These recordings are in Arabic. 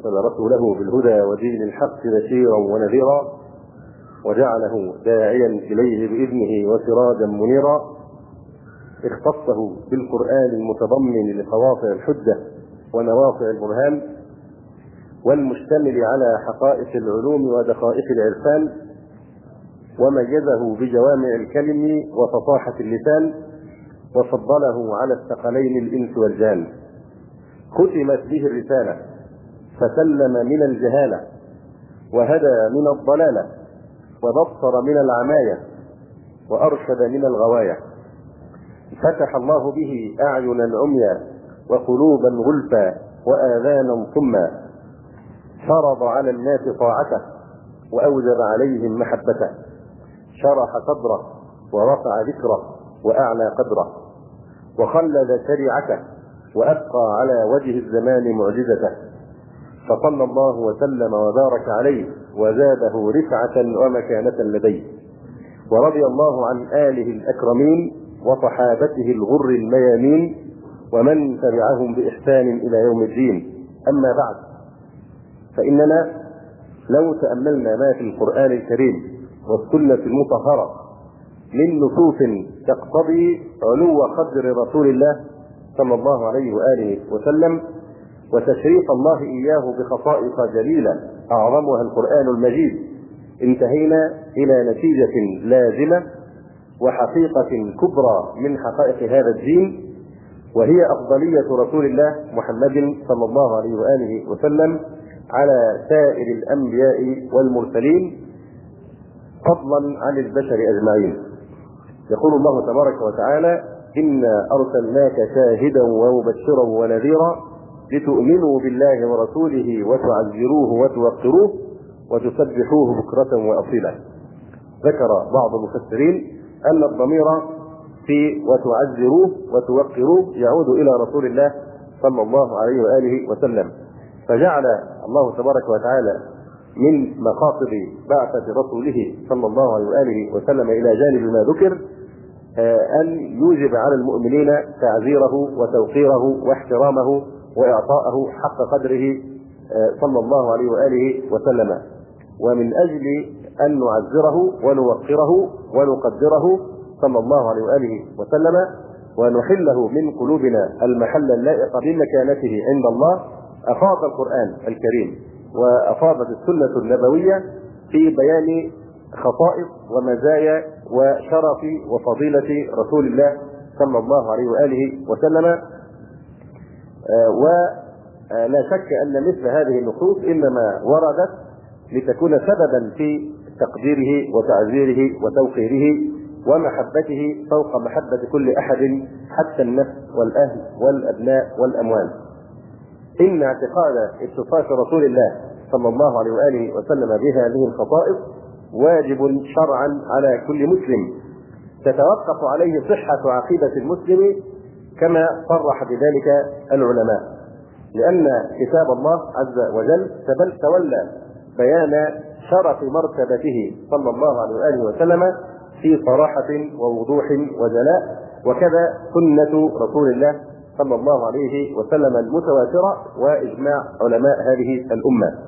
أرسل رسوله بالهدى ودين الحق بشيرا ونذيرا وجعله داعيا إليه بإذنه وسراجا منيرا، اختصه بالقرآن المتضمن لقواطع الحجة ونواصع البرهان والمشتمل على حقائق العلوم ودقائق العرفان، وميزه بجوامع الكلم وفصاحة اللسان، وفضله على الثقلين الإنس والجان. ختمت به الرسالة فسلم من الجهالة وهدى من الضلالة وبصر من العماية وأرشد من الغواية. فتح الله به أعينا عميا وقلوبا غلفا وآذانا صما، فرض على الناس طاعته وأوجب عليهم محبته، شرح صدره ورفع ذكره وأعلى قدره، وخلد شريعته وأبقى على وجه الزمان معجزته، فصلى الله وسلم وبارك عليه وزاده رفعة ومكانة لديه. ورضي الله عن آله الأكرمين وصحابته الغر الميامين ومن تبعهم بإحسان إلى يوم الدين. أما بعد، فإننا لو تأملنا ما في القرآن الكريم والسنة المطهرة من نصوص تقتضي علو قدر رسول الله صلى الله عليه وآله وسلم وتشريف الله إياه بخصائص جليلة أعظمها القرآن المجيد، انتهينا إلى نتيجة لازمة وحقيقة كبرى من حقائق هذا الدين، وهي أفضلية رسول الله محمد صلى الله عليه وآله وسلم على سائر الأنبياء والمرسلين فضلا عن البشر أجمعين. يقول الله تبارك وتعالى: إنا أرسلناك شاهدا ومبشرا ونذيرا لتؤمنوا بالله ورسوله وتعزروه وتوقروه وتسبحوه بكرة وأصيلا. ذكر بعض المفسرين أن الضمير في وتعزروه وتوقروه يعود إلى رسول الله صلى الله عليه وآله وسلم، فجعل الله تبارك وتعالى من مقاصد بعثة رسوله صلى الله عليه وآله وسلم إلى جانب ما ذكر أن يوجب على المؤمنين تعزيره وتوقيره واحترامه وإعطاءه حق قدره صلى الله عليه وآله وسلم. ومن أجل أن نعزره ونوقره ونقدره صلى الله عليه وآله وسلم ونحله من قلوبنا المحل اللائق بمكانته عند الله، أفاض القرآن الكريم وأفاضت السنة النبوية في بيان خصائص ومزايا وشرف وفضيلة رسول الله صلى الله عليه وآله وسلم. ولا شك أن مثل هذه النصوص إنما وردت لتكون سببا في تقديره وتعزيره وتوقيره ومحبته فوق محبة كل أحد حتى النفس والأهل والأبناء والأموال. إن اعتقاد اتصاف رسول الله صلى الله عليه وآله وسلم بهذه الخصائص واجب شرعا على كل مسلم، تتوقف عليه صحة عقيدة المسلم كما صرح بذلك العلماء، لأن كتاب الله عز وجل تولى بيان شرف مرتبته صلى الله عليه وآله وسلم في صراحة ووضوح وجلاء، وكذا سنة رسول الله صلى الله عليه وسلم المتواترة وإجماع علماء هذه الأمة.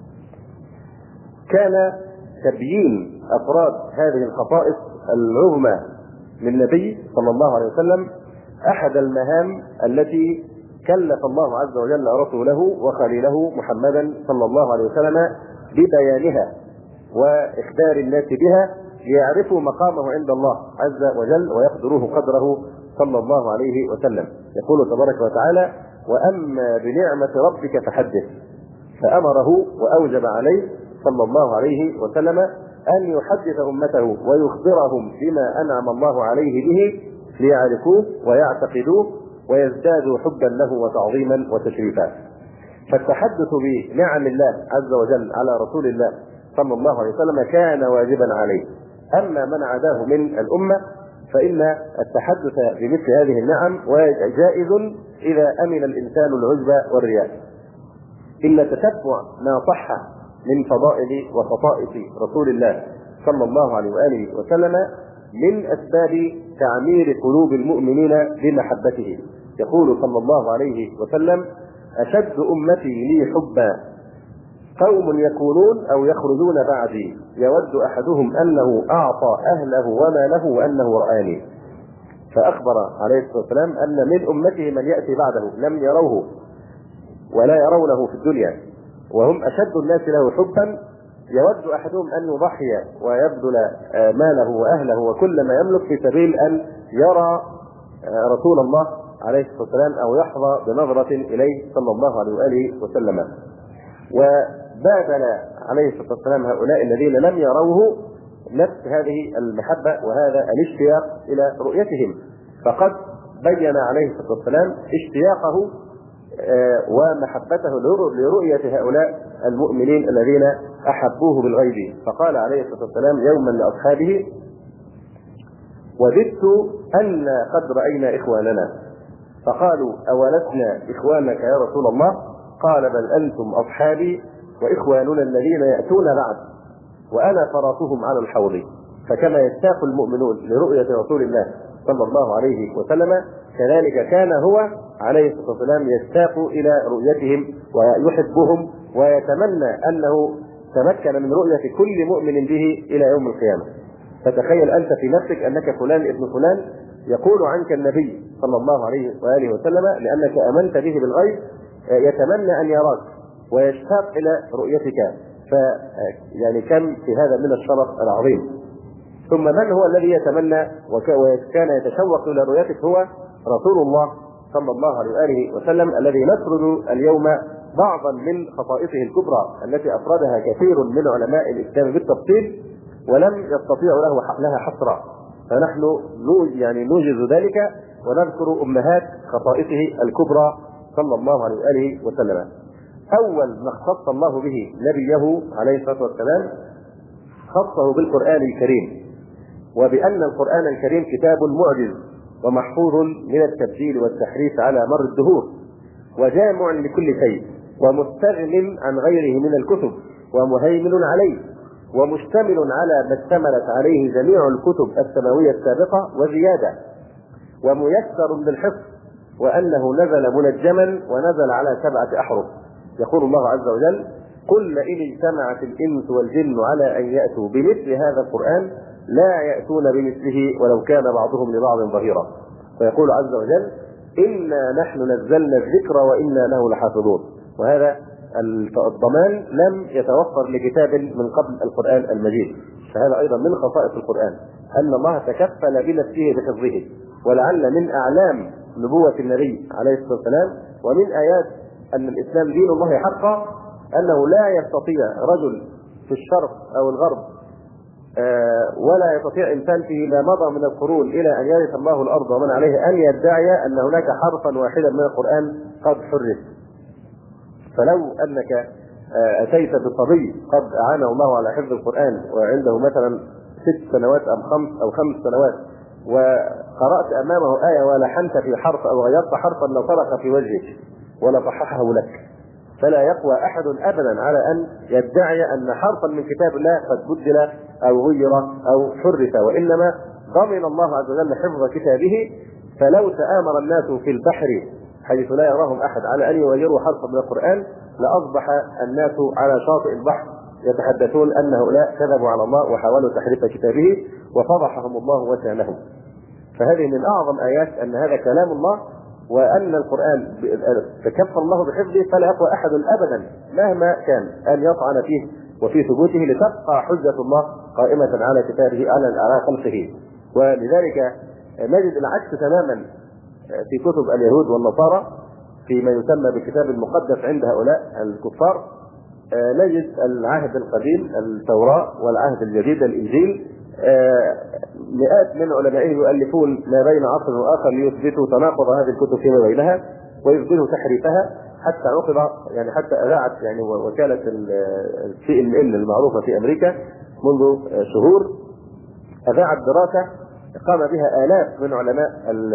كان تبيين أفراد هذه الخصائص العظمى للنبي صلى الله عليه وسلم أحد المهام التي كلف الله عز وجل رسوله وخليله محمدا صلى الله عليه وسلم ببيانها وإخبار الناس بها ليعرفوا مقامه عند الله عز وجل ويقدروه قدره صلى الله عليه وسلم. يقول تبارك وتعالى: وأما بنعمة ربك فحدث. فأمره وأوجب عليه صلى الله عليه وسلم أن يحدث أمته ويخبرهم بما أنعم الله عليه به ليعرفوه ويعتقدوه ويزدادوا حبا له وتعظيما وتشريفا. فالتحدث بنعم الله عز وجل على رسول الله صلى الله عليه وسلم كان واجبا عليه. أما من عداه من الأمة فإن التحدث بمثل هذه النعم جائز إذا أمن الإنسان العجب والرياء. إن تتبع ما صح من فضائل وخصائص رسول الله صلى الله عليه وآله وسلم من أسباب تعمير قلوب المؤمنين بمحبته. يقول صلى الله عليه وسلم: أشد أمتي لي حبا قوم يكونون أو يخرجون بعدي يود أحدهم أنه أعطى أهله وماله وأنه رآني. فأخبر عليه الصلاة والسلام أن من أمته من يأتي بعده لم يروه ولا يرونه في الدنيا، وهم أشد الناس له حبا. يود أحدهم أن يضحي ويبذل ماله وأهله وكل ما يملك في سبيل أن يرى رسول الله عليه الصلاة والسلام أو يحظى بنظرة إليه صلى الله عليه وآله وسلم. وبادل عليه الصلاة والسلام هؤلاء الذين لم يروه نفس هذه المحبة وهذا الاشتياق إلى رؤيتهم، فقد بين عليه الصلاة والسلام اشتياقه ومحبته لرؤية هؤلاء المؤمنين الذين أحبوه بالغيب. فقال عليه الصلاة والسلام يوما لأصحابه: وددت أن قد رأينا إخواننا. فقالوا: أولسنا إخوانك يا رسول الله؟ قال: بل أنتم أصحابي وإخواننا الذين يأتون بعد، وأنا فراتهم على الحوض. فكما يشتاق المؤمنون لرؤية رسول الله صلى الله عليه وسلم، كذلك كان هو عليه الصلاة والسلام يشتاق إلى رؤيتهم ويحبهم ويتمنى أنه تمكن من رؤية كل مؤمن به إلى يوم القيامة. فتخيل أنت في نفسك أنك فلان ابن فلان يقول عنك النبي صلى الله عليه وآله وسلم لأنك آمنت به بالغيب، يتمنى أن يراك ويشتاق إلى رؤيتك. يعني كم في هذا من الشرف العظيم. ثم من هو الذي يتمنى وكان يتشوق إلى رؤيتك؟ هو رسول الله صلى الله عليه وآله وسلم، الذي نسرد اليوم بعضا من خصائصه الكبرى التي أفردها كثير من علماء الإسلام بالتفصيل ولم يستطيعوا لها حصرا، فنحن نوجز ذلك ونذكر أمهات خصائصه الكبرى صلى الله عليه وآله وسلم. أول ما اختص الله به نبيه عليه الصلاة والسلام خصه بالقرآن الكريم، وبأن القرآن الكريم كتاب معجز ومحفوظ من التبديل والتحريف على مر الدهور، وجامع لكل شيء، ومستغن عن غيره من الكتب، ومهيمن عليه، ومشتمل على ما اشتملت عليه جميع الكتب السماوية السابقة وزيادة، وميسر للحفظ، وأنه نزل منجما ونزل على 7 أحرف. يقول الله عز وجل: قل إن اجتمعت الإنس والجن على أن يأتوا بمثل هذا القرآن لا يأتون بمثله ولو كان بعضهم لبعض ظهيرا. فيقول عز وجل: إنا نحن نزلنا الذكر وإنا له لحافظون. وهذا الضمان لم يتوفر لكتاب من قبل القرآن المجيد. فهذا أيضا من خصائص القرآن أن الله تكفل بنفسه بحفظه. ولعل من أعلام نبوة النبي عليه الصلاة والسلام ومن آيات أن الإسلام دين الله حقا أنه لا يستطيع رجل في الشرق أو الغرب ولا يستطيع إنسان فيه ما مضى من القرون إلى أن يرث الله الأرض ومن عليه أن يدعي أن هناك حرفا واحدا من القرآن قد حرف. فلو أنك أتيت بصبي قد أعانه الله على حفظ القرآن وعنده مثلا 6 سنوات أو 5 سنوات، وقرأت أمامه آية ولحنت في حرف أو غيرت حرفا لطرق في وجهك ولا صححه لك، فلا يقوى أحد أبدا على أن يدعي أن حرفا من كتاب الله قد بدل أو غير أو حرف، وإنما ضمن الله عز وجل حفظ كتابه. فلو تآمر الناس في البحر حيث لا يراهم أحد على أن يغيروا حرفا من القرآن لأصبح الناس على شاطئ البحر يتحدثون أن هؤلاء كذبوا على الله وحاولوا تحريف كتابه وفضحهم الله وسامهم. فهذه من أعظم آيات أن هذا كلام الله، وأن القرآن تكفل الله بحفظه، فلا يقوى أحد أبدا مهما كان أن يطعن فيه وفي ثبوته، لتبقى حجة الله قائمة على كتابه على خلقه. ولذلك نجد العكس تماما في كتب اليهود والنصارى فيما يسمى بالكتاب المقدس عند هؤلاء الكفار. نجد العهد القديم التوراة والعهد الجديد الإنجيل مئات من علمائهم يؤلفون ما بين عصر وآخر ليثبتوا تناقض هذه الكتب فيما بينها ويثبتوا تحريفها، حتى عقب حتى أذاعت وكالة CNN المعروفة في أمريكا منذ شهور أذاعت دراسة قام بها آلاف من علماء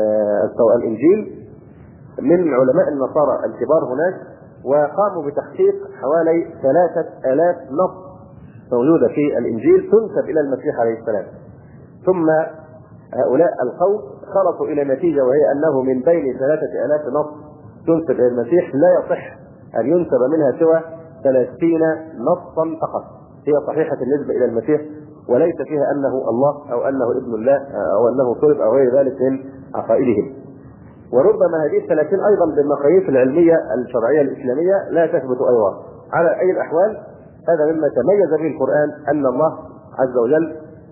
الإنجيل من علماء النصارى الكبار هناك، وقاموا بتحقيق حوالي 3000 نص موجودة في الإنجيل تنسب إلى المسيح عليه السلام. ثم هؤلاء القوم خلصوا إلى نتيجة، وهي أنه من بين 3000 نص تنسب إلى المسيح لا يصح أن ينسب منها سوى 30 نصا فقط، هي صحيحة بالنسبة إلى المسيح وليس فيها أنه الله أو أنه ابن الله أو أنه صلب أو غير ذلك من عقائدهم. وربما هذه 30 أيضا بالمقاييس العلمية الشرعية الإسلامية لا تثبت أيضا. على أي الأحوال هذا مما تميز به القرآن، أن الله عز وجل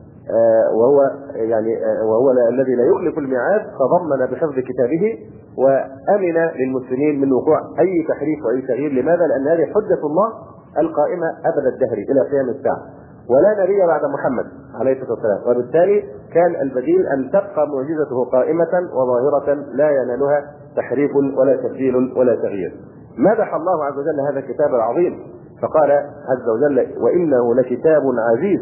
وهو الذي لا يخلف الميعاد فضمن بحفظ كتابه وأمن للمسلمين من وقوع أي تحريف وأي تغيير. لماذا؟ لأن هذه حجة الله القائمة أبد الدهر إلى قيام الساعة، ولا نبي بعد محمد عليه الصلاة والسلام، وبالتالي كان البديل أن تبقى معجزته قائمة وظاهرة لا ينالها تحريف ولا تبديل ولا تغيير. مدح الله عز وجل هذا الكتاب العظيم فقال عز وجل: وإنه لكتاب عزيز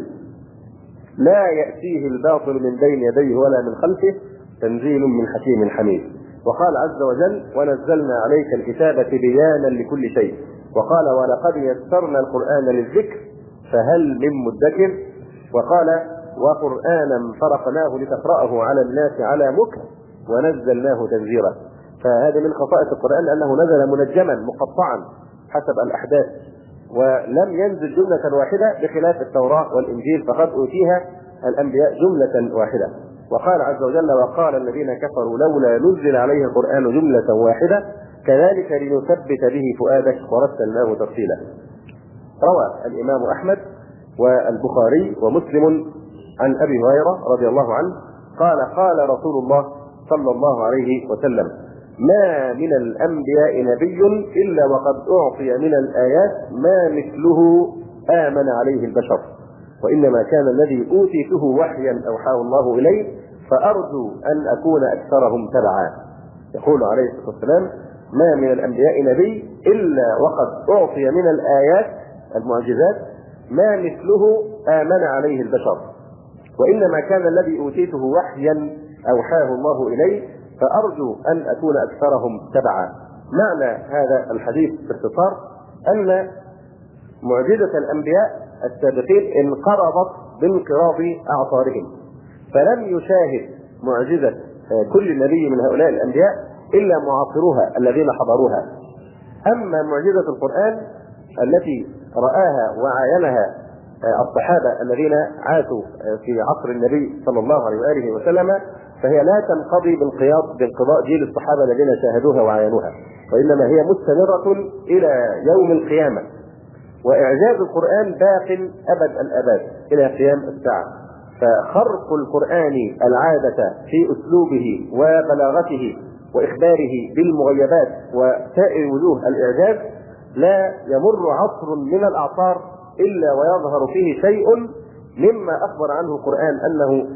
لا يأتيه الباطل من بين يديه ولا من خلفه تنزيل من حكيم حميد. وقال عز وجل: ونزلنا عليك الكتاب تبيانا لكل شيء. وقال: ولقد يسرنا القرآن للذكر فهل من مدكر. وقال: وقرآنا فرقناه لتقرأه على الناس على مكر ونزلناه تنزيلا. فهذا من خصائص القرآن أنه نزل منجما مقطعا حسب الأحداث، ولم ينزل جملة واحدة بخلاف التوراة والإنجيل فقد أوتيها الأنبياء جملة واحدة. وقال عز وجل: وقال الذين كفروا لولا نزل عليه القرآن جملة واحدة كذلك لنثبت به فؤادك ورتلناه ترتيلا. روى الإمام أحمد والبخاري ومسلم عن أبي هريرة رضي الله عنه قال: قال رسول الله صلى الله عليه وسلم: ما من الأنبياء نبي إلا وقد أعطي من الآيات ما مثله آمن عليه البشر، وإنما كان الذي أوتيته وحيا أوحاه الله إليه فأرجو أن أكون أكثرهم تبعا. يقول عليه الصلاة والسلام: ما من الأنبياء نبي إلا وقد أعطي من الآيات المعجزات ما مثله آمن عليه البشر، وإنما كان الذي أوتيته وحيا أوحاه الله إليه فأرجو أن أكون أكثرهم تبعا. معنى هذا الحديث باختصار أن معجزة الأنبياء السابقين انقرضت بانقراض أعصارهم، فلم يشاهد معجزة كل نبي من هؤلاء الأنبياء إلا معاصروها الذين حضروها. أما معجزة القرآن التي رآها وعاينها الصحابة الذين عاشوا في عصر النبي صلى الله عليه وآله وسلم فهي لا تنقضي بانقضاء جيل الصحابة الذين شاهدوها وعاينوها، وإنما هي مستمرة إلى يوم القيامة. وإعجاز القرآن باق أبد الآباد إلى قيام الساعة. فخرق القرآن العادة في أسلوبه وبلاغته وإخباره بالمغيبات وسائر وجوه الإعجاز لا يمر عصر من الأعصار إلا ويظهر فيه شيء مما أخبر عنه القرآن أنه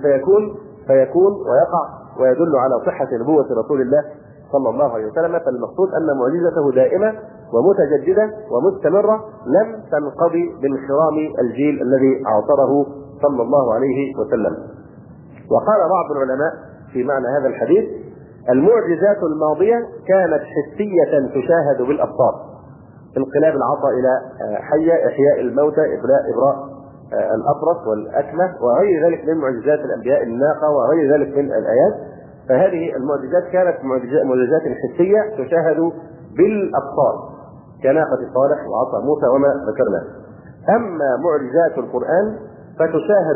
فيكون ويقع، ويدل على صحة نبوة رسول الله صلى الله عليه وسلم. فالمقصود أن معجزته دائمة ومتجددة ومستمرة لم تنقضي بانخرام الجيل الذي عاصره صلى الله عليه وسلم. وقال بعض العلماء في معنى هذا الحديث: المعجزات الماضية كانت حسية تشاهد بالأبصار، انقلاب العصا إلى حية، إحياء الموتى، إبراء الأبرص والأكمة وغير ذلك من معجزات الأنبياء، الناقة وغير ذلك من الآيات. فهذه المعجزات كانت معجزات حسية تشاهد بالأبصار كناقة صالح وعصا موسى وما ذكرنا. أما معجزات القرآن فتشاهد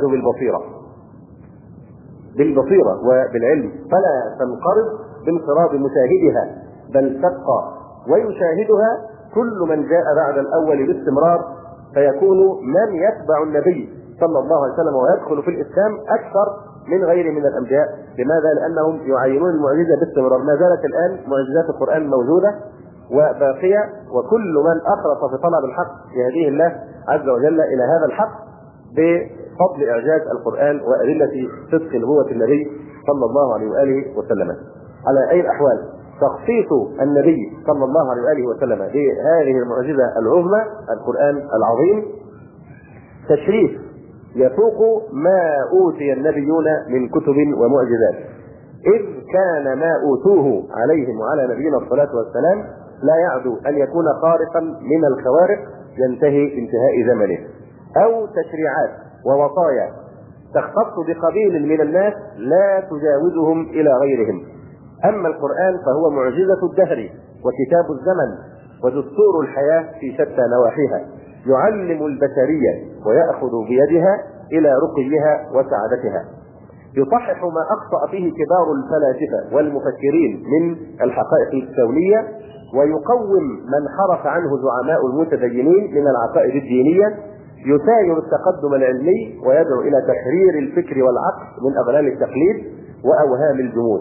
بالبصيرة وبالعلم، فلا تنقرض بانقراض مشاهدها بل تبقى ويشاهدها كل من جاء بعد الأول باستمرار، فيكون من يتبع النبي صلى الله عليه وسلم ويدخل في الإسلام أكثر من غيره من الأنبياء. لماذا؟ لأنهم يعينون المعجزة باستمرار. ما زالت الآن معجزات القرآن موجودة وباقية، وكل من أخلص في طلب الحق يهديه الله عز وجل إلى هذا الحق بفضل إعجاز القرآن وأدلة صدق نبوة النبي صلى الله عليه وآله وسلم. على أي الأحوال تخصيص النبي صلى الله عليه وآله وسلم بهذه المعجزة العظمى القرآن العظيم تشريف يفوق ما أوتي النبيون من كتب ومعجزات، إذ كان ما أوتوه عليهم وعلى نبينا الصلاة والسلام لا يعدو أن يكون خارقا من الخوارق ينتهي انتهاء زمنه، أو تشريعات ووصايا تختص بقبيل من الناس لا تجاوزهم إلى غيرهم. أما القرآن فهو معجزة الدهر وكتاب الزمن، ودستور الحياة في شتى نواحيها، يعلم البشرية ويأخذ بيدها إلى رقيها وسعادتها، يصحح ما أخطأ فيه كبار الفلاسفة والمفكرين من الحقائق الكونية، ويقوم من حرف عنه زعماء المتدينين من العقائد الدينية، يساير التقدم العلمي ويدعو إلى تحرير الفكر والعقل من أغلال التقليد وأوهام الجمود.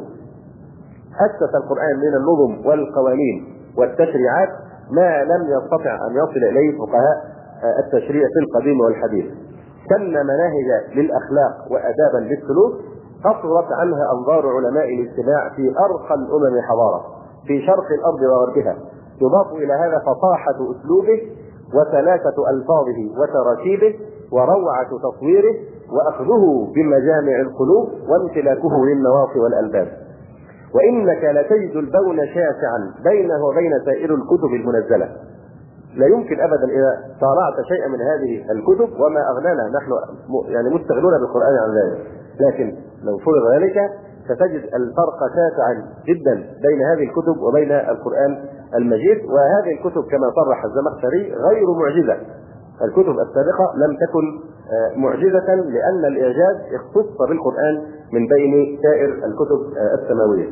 أسس القرآن من النظم والقوانين والتشريعات ما لم يستطع أن يصل إليه فقهاء التشريع في القديم والحديث. سن مناهج للأخلاق وأدابا للسلوك قصرت عنها أنظار علماء الاجتماع في أرقى الأمم حضارة في شرق الأرض وغربها. يضاف إلى هذا فصاحة أسلوبه وسلاسة ألفاظه وتراكيبه وروعة تصويره وأخذه بمجامع القلوب وامتلاكه للنواصي والألباب. وإنك لتجد البون شاسعا بينه وبين سائر الكتب المنزلة. لا يمكن أبدا إذا طالعت شيئا من هذه الكتب، وما أغنانا نحن يعني مستغلون بالقرآن عن ذلك، لكن لو فرض ذلك ستجد الفرق شاسعا جدا بين هذه الكتب وبين القرآن المجيد. وهذه الكتب كما صرح الزمخشري غير معجزة. الكتب السابقة لم تكن معجزة لأن الإعجاز اختص بالقرآن من بين سائر الكتب السماوية.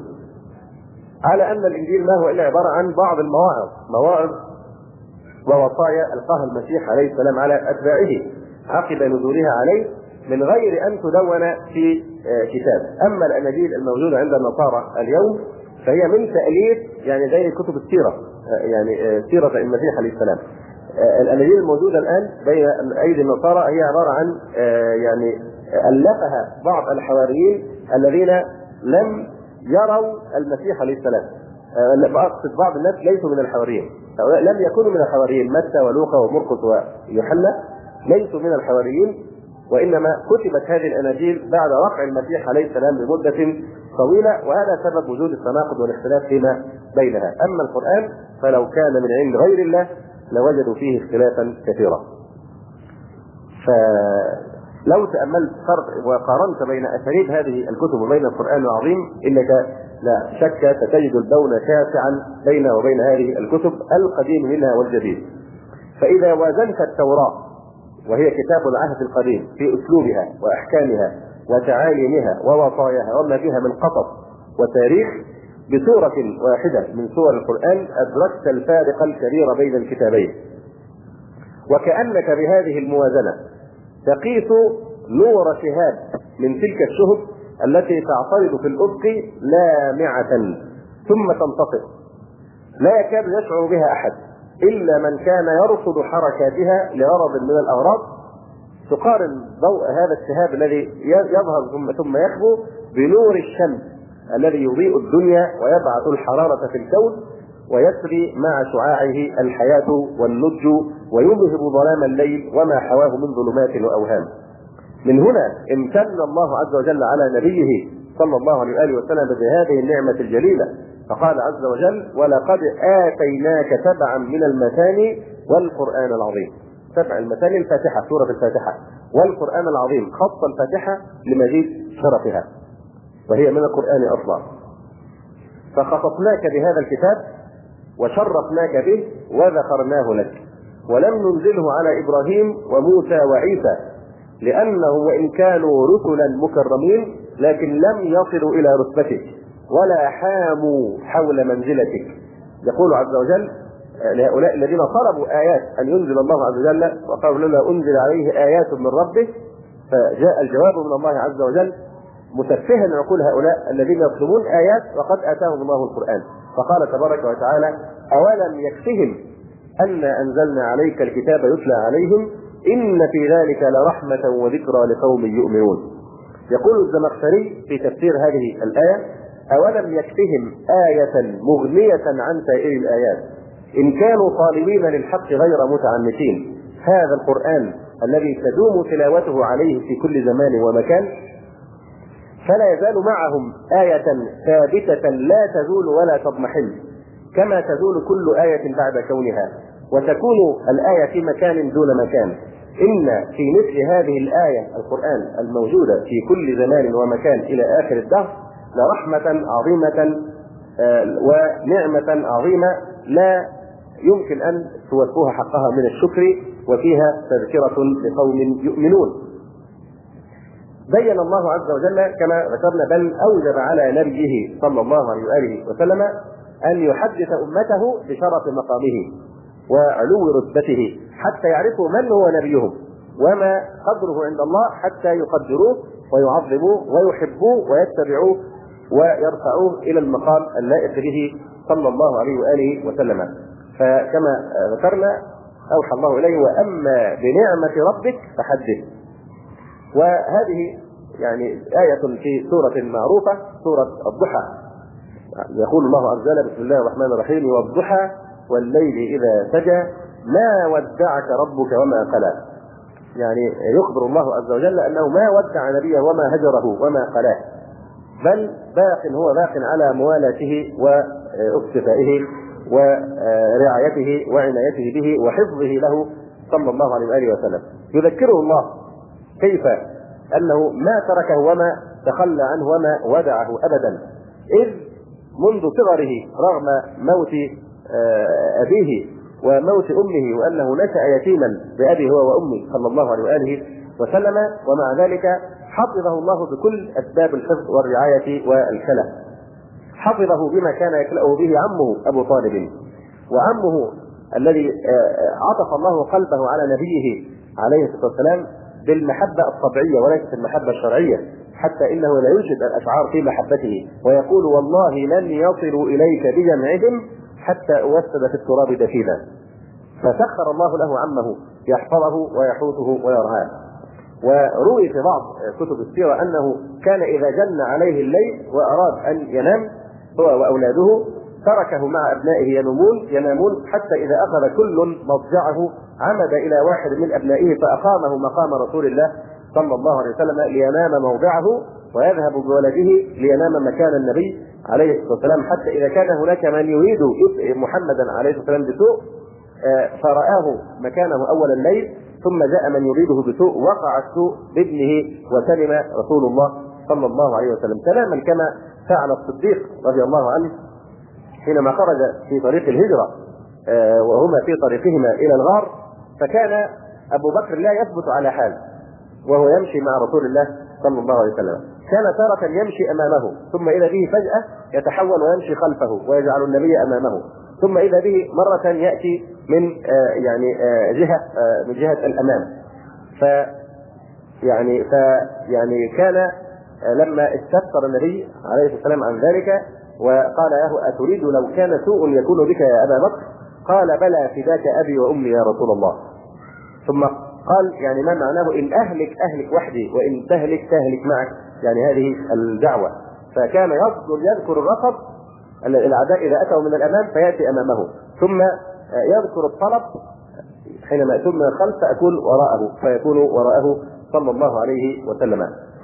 على أن الإنجيل ما هو إلا عبارة عن بعض مواعظ ووصايا ألقاها المسيح عليه السلام على أتباعه عقب نزولها عليه من غير أن تدون في كتاب. أما الأناجيل الموجودة عند النصارى اليوم فهي من تأليف يعني زي كتب السيرة، يعني سيرة المسيح عليه السلام. الأناجيل الموجودة الآن بين أيدي النصارى هي عبارة عن يعني ألفها بعض الحواريين الذين لم يروا المسيح عليه السلام. أقصد بعض الناس ليسوا من الحواريين، لم يكونوا من الحواريين، متى ولوقا ومرقس ويوحنا ليسوا من الحواريين، وإنما كتبت هذه الأناجيل بعد رفع المسيح عليه السلام لمدة طويلة، وهذا سبب وجود التناقض والاختلاف فيما بينها. أما القرآن فلو كان من عند غير الله لوجدوا فيه اختلافا كثيرا. فلو تأملت فرق وقارنت بين أساليب هذه الكتب وبين القرآن العظيم إنك لا شك ستجد البون شاسعا بين وبين هذه الكتب القديم منها والجديد. فإذا وازنت التوراة وهي كتاب العهد القديم في أسلوبها وأحكامها وتعاليمها ووصاياها وما فيها من قصص وتاريخ بصورة واحدة من صور القرآن أدركت الفارق الكبير بين الكتابين. وكأنك بهذه الموازنة تقيس نور شهاب من تلك الشهب التي تعترض في الأفق لامعة ثم تنطفئ لا يكاد يشعر بها أحد إلا من كان يرصد حركاتها لغرض من الأغراض. تقارن ضوء هذا الشهاب الذي يظهر ثم يخبو بنور الشمس الذي يضيء الدنيا ويبعث الحرارة في الكون ويسري مع شعاعه الحياة والنضج ويذهب ظلام الليل وما حواه من ظلمات وأوهام. من هنا امتن الله عز وجل على نبيه صلى الله عليه وآله وسلم بهذه النعمة الجليلة، فقال عز وجل: ولقد آتيناك سبعا من المثاني والقرآن العظيم. سبع المثاني الفاتحة، سورة الفاتحة، والقرآن العظيم خص الفاتحة لمزيد شرفها وهي من القرآن أصلا. فخصصناك بهذا الكتاب وشرفناك به وذكرناه لك، ولم ننزله على إبراهيم وموسى وعيسى لأنه وإن كانوا رسلا مكرمين لكن لم يصلوا إلى رتبتك ولا حاموا حول منزلتك. يقول عز وجل لهؤلاء الذين طلبوا آيات أن ينزل الله عز وجل وقالوا لنا أنزل عليه آيات من ربه، فجاء الجواب من الله عز وجل متفها عقول هؤلاء الذين يطلبون آيات وقد آتاهم الله القرآن. فقال تبارك وتعالى: أولم يكفهم أن أنزلنا عليك الكتاب يتلى عليهم إن في ذلك لرحمة وذكرى لقوم يؤمنون. يقول الزمخشري في تفسير هذه الآية: أولم يكفهم آية مغنية عن سائر الآيات إن كانوا طالبين للحق غير متعنتين. هذا القرآن الذي تدوم تلاوته عليه في كل زمان ومكان فلا يزال معهم آية ثابتة لا تزول ولا تضمحل كما تزول كل آية بعد كونها، وتكون الآية في مكان دون مكان. إن في مثل هذه الآية القرآن الموجودة في كل زمان ومكان إلى آخر الدهر لرحمة عظيمة ونعمة عظيمة لا يمكن أن توفوها حقها من الشكر، وفيها تذكرة لقوم يؤمنون. بين الله عز وجل كما ذكرنا بل أوجب على نبيه صلى الله عليه وآله وسلم أن يحدث أمته بشرف مقامه وعلو رتبته حتى يعرفوا من هو نبيهم وما قدره عند الله، حتى يقدروه ويعظموه ويحبوه ويتبعوه ويرفعوه إلى المقام اللائق به صلى الله عليه وآله وسلم. فكما ذكرنا أوحى الله إليه وأما بنعمة ربك فحدث. وهذه يعني آية في سورة معروفة، سورة الضحى. يقول الله عز وجل بسم الله الرحمن الرحيم والضحى والليل إذا سجى ما ودعك ربك وما قلى. يعني يخبر الله عز وجل أنه ما ودع نبيه وما هجره وما قلاه، بل هو باق على موالاته واقتفائه ورعايته وعنايته به وحفظه له صلى الله عليه وآله وسلم. يذكره الله كيف أنه ما تركه وما تخلى عنه وما ودعه أبدا، إذ منذ صغره رغم موت أبيه وموت أمه وأنه نشأ يتيما بأبيه هو وأمه صلى الله عليه وآله وسلم، ومع ذلك حفظه الله بكل أسباب الحفظ والرعاية والكلى. حفظه بما كان يكلأه به عمه أبو طالب، وعمه الذي عطف الله قلبه على نبيه عليه الصلاة والسلام بالمحبة الطبيعية وليست المحبة الشرعية، حتى إنه لا يوجد الأشعار في محبته ويقول والله لن يصلوا إليك بجمعهم حتى أوسد في التراب دفينا. فسخر الله له عمه يحفظه ويحوطه ويرعاه. وروي في بعض كتب السيرة أنه كان إذا جن عليه الليل وأراد أن ينام هو وأولاده تركه مع أبنائه ينامون حتى إذا أخذ كل مضجعه عمد إلى واحد من أبنائه فأقامه مقام رسول الله صلى الله عليه وسلم لينام موضعه، ويذهب بولده لينام مكان النبي عليه الصلاة والسلام، حتى إذا كان هناك من يريد محمدا عليه الصلاة والسلام بسوء فرآه مكانه أول الليل، ثم جاء من يريده بسوء وقع السوء بابنه وسلم رسول الله صلى الله عليه وسلم، تماما كما فعل الصديق رضي الله عنه حينما خرج في طريق الهجرة وهما في طريقهما إلى الغار، فكان أبو بكر لا يثبت على حال وهو يمشي مع رسول الله صلى الله عليه وسلم، كان تارة يمشي أمامه ثم إذا به فجأة يتحول ويمشي خلفه ويجعل النبي أمامه، ثم إذا به مرة يأتي من من جهة الأمام. يعني كان لما استفسر النبي عليه الصلاة والسلام عن ذلك وقال له أتريد لو كان سوء يكون بك يا أبا بكر؟ قال بلى فداك أبي وأمي يا رسول الله. ثم قال يعني ما معناه إن أهلك وحدي وإن تهلك معك، يعني هذه الدعوة. فكان يذكر الرصد الأعداء إذا أتوا من الأمام فيأتي أمامه، ثم يذكر الطلب حينما يأتون من الخلف فأكون وراءه فيكون وراءه صلى الله عليه وسلم.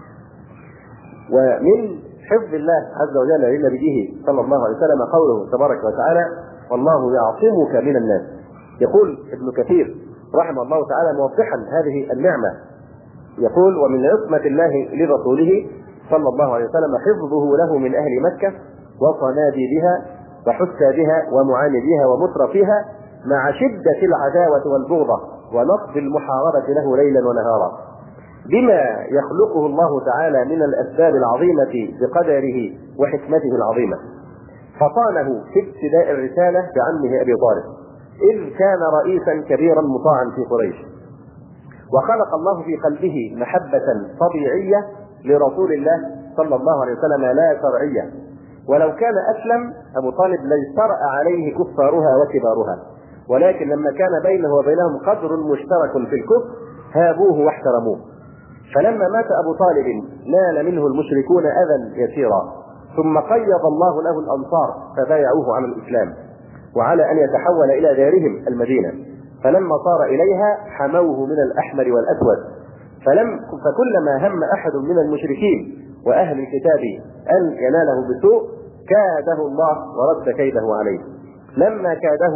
ومن حفظ الله عز وجل لنبيه صلى الله عليه وسلم قوله تبارك وتعالى والله يعصمك من الناس. يقول ابن كثير رحمه الله تعالى موضحا هذه النعمة، يقول ومن عصمة الله لرسوله صلى الله عليه وسلم حفظه له من أهل مكة وصناديدها وحسادها ومعانديها ومترفيها مع شدة العداوة والبغضة ونقض المحاربة له ليلا ونهارا، بما يخلقه الله تعالى من الأسباب العظيمة بقدره وحكمته العظيمة. فصانه في ابتداء الرسالة بعمه أبي طالب إذ كان رئيسا كبيرا مطاعا في قريش، وخلق الله في قلبه محبة طبيعية لرسول الله صلى الله عليه وسلم لا شرعية، ولو كان أسلم أبو طالب لاجترأ عليه كفارها وكبارها، ولكن لما كان بينه وبينهم قدر مشترك في الكفر هابوه واحترموه. فلما مات أبو طالب نال منه المشركون أذى يسيرا، ثم قيض الله له الأنصار فبايعوه على الإسلام وعلى أن يتحول إلى دارهم المدينة، فلما صار إليها حموه من الأحمر والأسود، فكلما هم أحد من المشركين وأهل الكتاب أن يناله بسوء كاده الله ورد كيده عليه. لما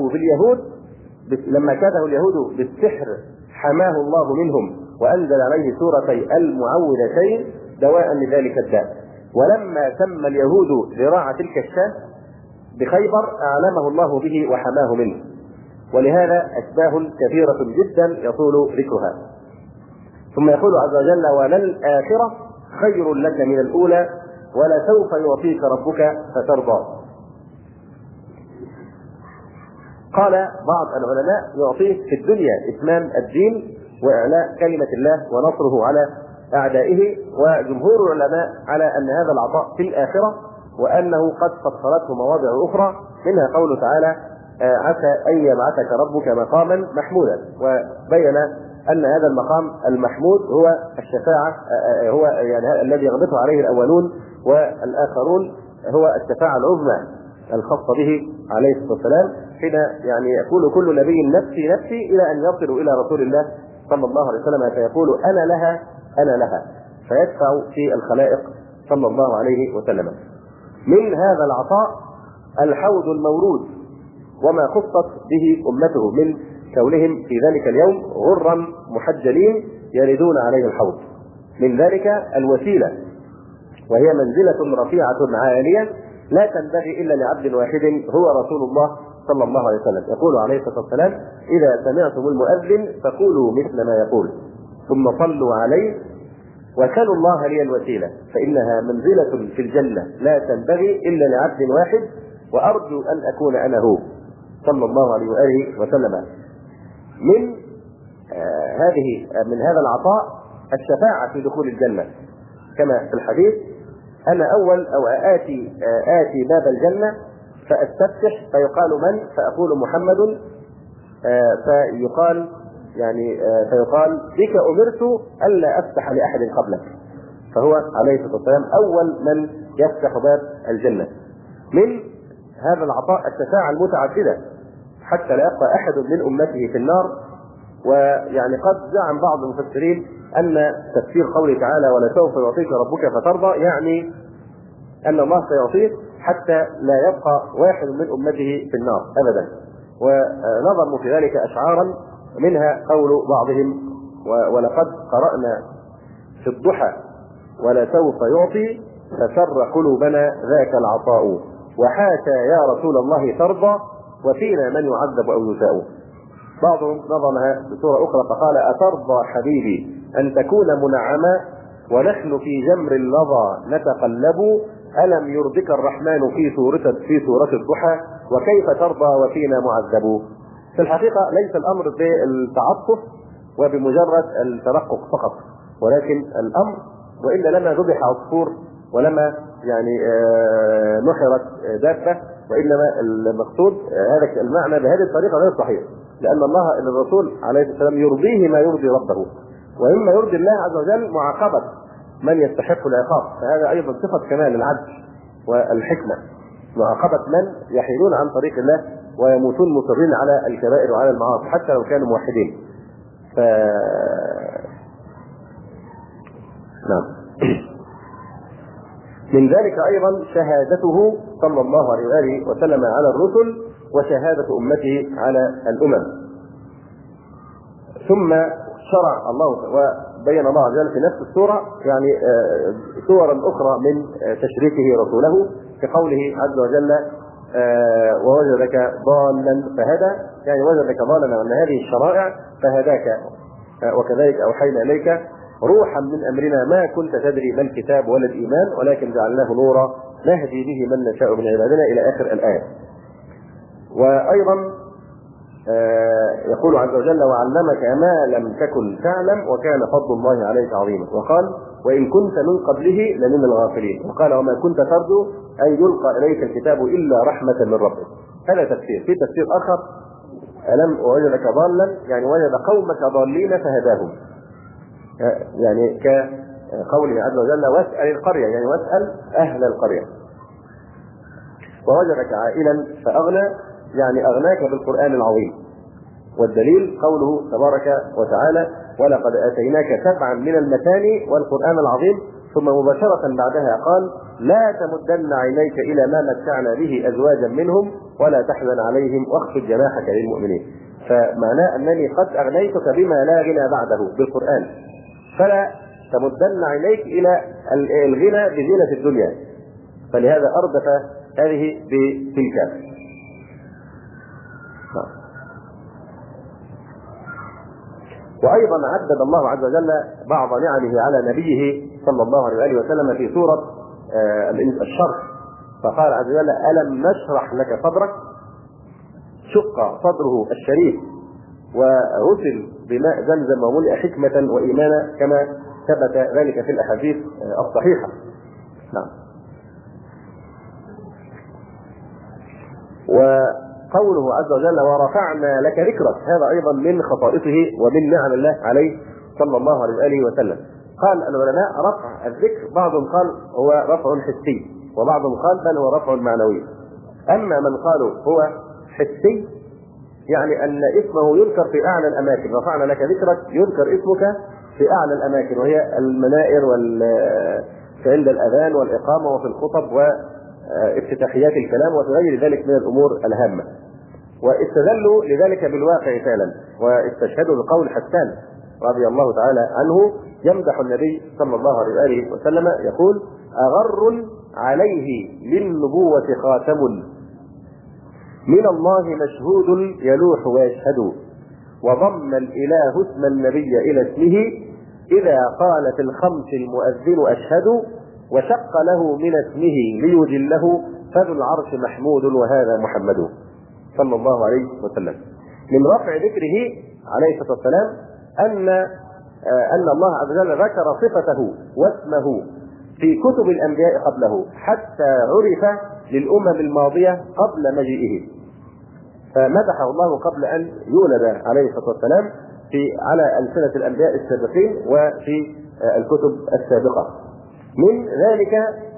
كاده اليهود بالسحر حماه الله منهم وأنزل عليه سورتي المعوذتين دواء لذلك الداء. ولما سمى اليهود ذراع تلك الشاة بخيبر أعلمه الله به وحماه منه. ولهذا أشباه كثيرة جدا يطول ذكرها. ثم يقول عز وجل: وللآخرة خير لك من الأولى ولسوف يعطيك ربك فترضى. قال بعض العلماء: يعطيك في الدنيا إتمام الدين وإعلاء كلمة الله ونصره على أعدائه. وجمهور العلماء على أن هذا العطاء في الآخرة، وأنه قد فسرته مواضع أخرى، منها قوله تعالى: عسى أن يبعثك ربك مقاما محمودا، وبين أن هذا المقام المحمود هو الشفاعة، هو يعني الذي يغبطه عليه الأولون والآخرون، هو الشفاعة العظمى الخاصة به عليه الصلاة والسلام، حين يعني يقول كل نبي نفسي نفسي إلى أن يصلوا إلى رسول الله صلى الله عليه وسلم فيقول: أنا لها أنا لها، فيدفع في الخلائق صلى الله عليه وسلم. من هذا العطاء الحوض المورود، وما خصت به أمته من كونهم في ذلك اليوم غرا محجلين يردون عليه الحوض. من ذلك الوسيلة، وهي منزلة رفيعة عالية لا تنبغي إلا لعبد واحد هو رسول الله صلى الله عليه وسلم. يقول عليه الصلاة والسلام: إذا سمعتم المؤذن فقولوا مثل ما يقول ثم صلوا عليه وسلوا الله لي الوسيلة فإنها منزلة في الجنة لا تنبغي إلا لعبد واحد، وأرجو أن أكون أنا هو صلى الله عليه وآله وسلم. من هذا العطاء الشفاعة في دخول الجنة، كما في الحديث: أنا أول أو آتي باب الجنة فأستفتح فيقال من؟ فأقول محمد، فيقال بك أمرت ألا أفتح لأحد قبلك، فهو عليه الصلاة والسلام أول من يفتح باب الجنة. من هذا العطاء الشفاعة المتعددة حتى لا يبقى أحد من أمته في النار. ويعني قد زعم بعض المفسرين أن تفسير قوله تعالى: ولسوف يعطيك ربك فترضى، يعني أن الله سيعطيك حتى لا يبقى واحد من أمته في النار أبدا. ونظموا في ذلك أشعارا، منها قول بعضهم: ولقد قرأنا في الضحى ولسوف يعطي فسر قلوبنا ذاك العطاء، وحاشا يا رسول الله ترضى وفينا من يعذب أو يساء. بعضهم نظمها بصورة أخرى فقال: أترضى حبيبي أن تكون منعما ونحن في جمر اللظى نتقلب، ألم يرضك الرحمن في سورة الضحى وكيف ترضى وفينا معذب. في الحقيقة ليس الأمر بالتعطف وبمجرد الترقق فقط، ولكن الأمر وإلا لما ذبح عصفور ولما يعني نحرت دابة، وإنما المقصود هذا المعنى بهذه الطريقة غير صحيح، لأن الله إن الرسول عليه الصلاة والسلام يرضيه ما يرضي ربه، وإما يرضي الله عز وجل معاقبة من يستحق العقاب، فهذا أيضا صفة كمال العدل والحكمة، معاقبة من يحيلون عن طريق الله ويموتون مصرين على الكبائر وعلى المعاصي حتى لو كانوا موحدين. نعم. من ذلك أيضا شهادته صلى الله عليه وآله وسلم على الرسل وشهادة أمته على الأمم. ثم شرع الله وبين الله عز وجل في نفس السورة يعني صورا أخرى من تشريكه رسوله في قوله عز وجل: ووجدك ضالا فهدى، يعني وجدك ضالا وأن هذه الشرائع فهداك، وكذلك أوحينا إليك روحا من أمرنا ما كنت تدري ما الكتاب ولا الإيمان ولكن جعلناه نورا نهدي به من نشاء من عبادنا إلى آخر الآية. وأيضا يقول عز وجل: وعلمك ما لم تكن تعلم وكان فضل الله عليك عظيما. وقال: وإن كنت من قبله لمن الغافلين. وقال: وما كنت ترجو أن يلقى إليك الكتاب إلا رحمة من ربك. هذا تفسير. في تفسير آخر: ألم وجدك ضالا، يعني وجد قومك ضالين فهداهم، يعني كقوله عز وجل: واسأل القرية، يعني واسأل أهل القرية. ووجدك عائلا فأغنى، يعني أغناك بالقرآن العظيم. والدليل قوله تبارك وتعالى: ولقد آتيناك 7 من المثاني والقرآن العظيم. ثم مباشرة بعدها قال: لا تمدن عينيك إلى ما متعنا به أزواجا منهم ولا تحزن عليهم واخفض جناحك للمؤمنين. فمعناه أنني قد أغنيتك بما لا غنى بعده بالقرآن، فلا تمدن عينيك إلى الغنى بزينة الدنيا، فلهذا أردف هذه بتلك. وأيضا عدد الله عز وجل بعض نعمه على نبيه صلى الله عليه وسلم في سورة الشرح، فقال عز وجل: ألم نشرح لك صدرك. شق صدره الشريف وغسل بماء زمزم وملئ حكمة وإيمانا كما ثبت ذلك في الأحاديث الصحيحة. نعم. وقوله عز وجل: ورفعنا لك ذكرك، هذا أيضا من خصائصه ومن نعم الله عليه صلى الله عليه وسلم. قال العلماء: رفع الذكر بعضهم قال هو رفع حسي، وبعضهم قال بل هو رفع معنوي. أما من قالوا هو حسي يعني أن اسمه يذكر في أعلى الأماكن، رفعنا لك ذكرك يذكر اسمك في أعلى الأماكن، وهي المنائر عند الأذان والإقامة وفي الخطب وافتتاحيات الكلام وغير ذلك من الأمور الهامة. واستدلوا لذلك بالواقع فعلا، واستشهدوا بقول حسان رضي الله تعالى عنه يمدح النبي صلى الله عليه وسلم يقول: أغر عليه للنبوة خاتم، من الله مشهود يلوح ويشهد، وضم الإله اسم النبي إلى اسمه، إذا قال في الخمس المؤذن أشهد، وشق له من اسمه ليجله، فذو العرش محمود وهذا محمد صلى الله عليه وسلم. من رفع ذكره عليه الصلاة والسلام أن الله عز وجل ذكر صفته واسمه في كتب الأنبياء قبله حتى عرف للأمم الماضية قبل مجيئه، فمدحه الله قبل أن يولد عليه الصلاة والسلام على ألسنة الأنبياء السابقين وفي الكتب السابقة. من ذلك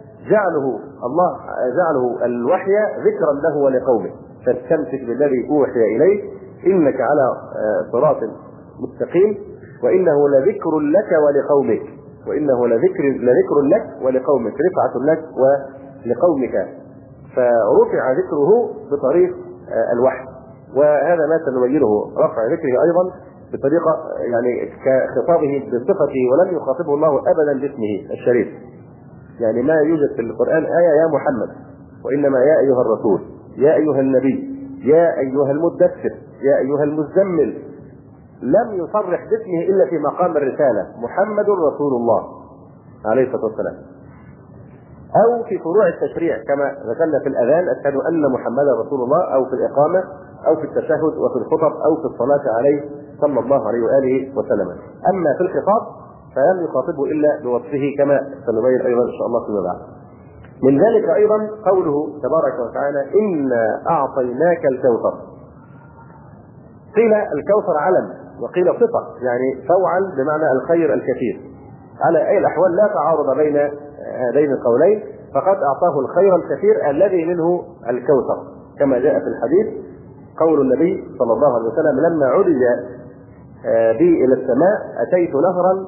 جعله الوحي ذكرا له ولقومه، فاستمسك بالذي أوحي إليك إنك على صراط مستقيم وإنه لذكر لك ولقومك، وإنه لذكر لك ولقومك، رفعة لك ولقومك، فرفع ذكره بطريق الوحي. وهذا ما سنبينه، رفع ذكره أيضا بطريقة يعني كخطابه بصفته، ولم يخاطبه الله أبدا باسمه الشريف. يعني ما يوجد في القرآن آية يا محمد، وإنما يا أيها الرسول، يا أيها النبي، يا أيها المدثر، يا أيها المزمل. لم يصرح باسمه إلا في مقام الرسالة: محمد رسول الله عليه الصلاة والسلام، أو في فروع التشريع كما ذكرنا في الأذان: أشهد أن محمدا رسول الله، أو في الإقامة، أو في التشهد، وفي الخطب، أو في الصلاة عليه صلى الله عليه وآله وسلم. أما في الخطاب فلم يخاطبه إلا بوصفه كما سنبين أيضا إن شاء الله فيما بعد. من ذلك أيضا قوله تبارك وتعالى: إنا أعطيناك الكوثر. قيل الكوثر علم، وقيل صفة، يعني فوعل بمعنى الخير الكثير. على أي الأحوال لا تعارض بين هذين القولين، فقد أعطاه الخير الكثير الذي منه الكوثر، كما جاء في الحديث قول النبي صلى الله عليه وسلم: لما عرج بي إلى السماء أتيت نهرا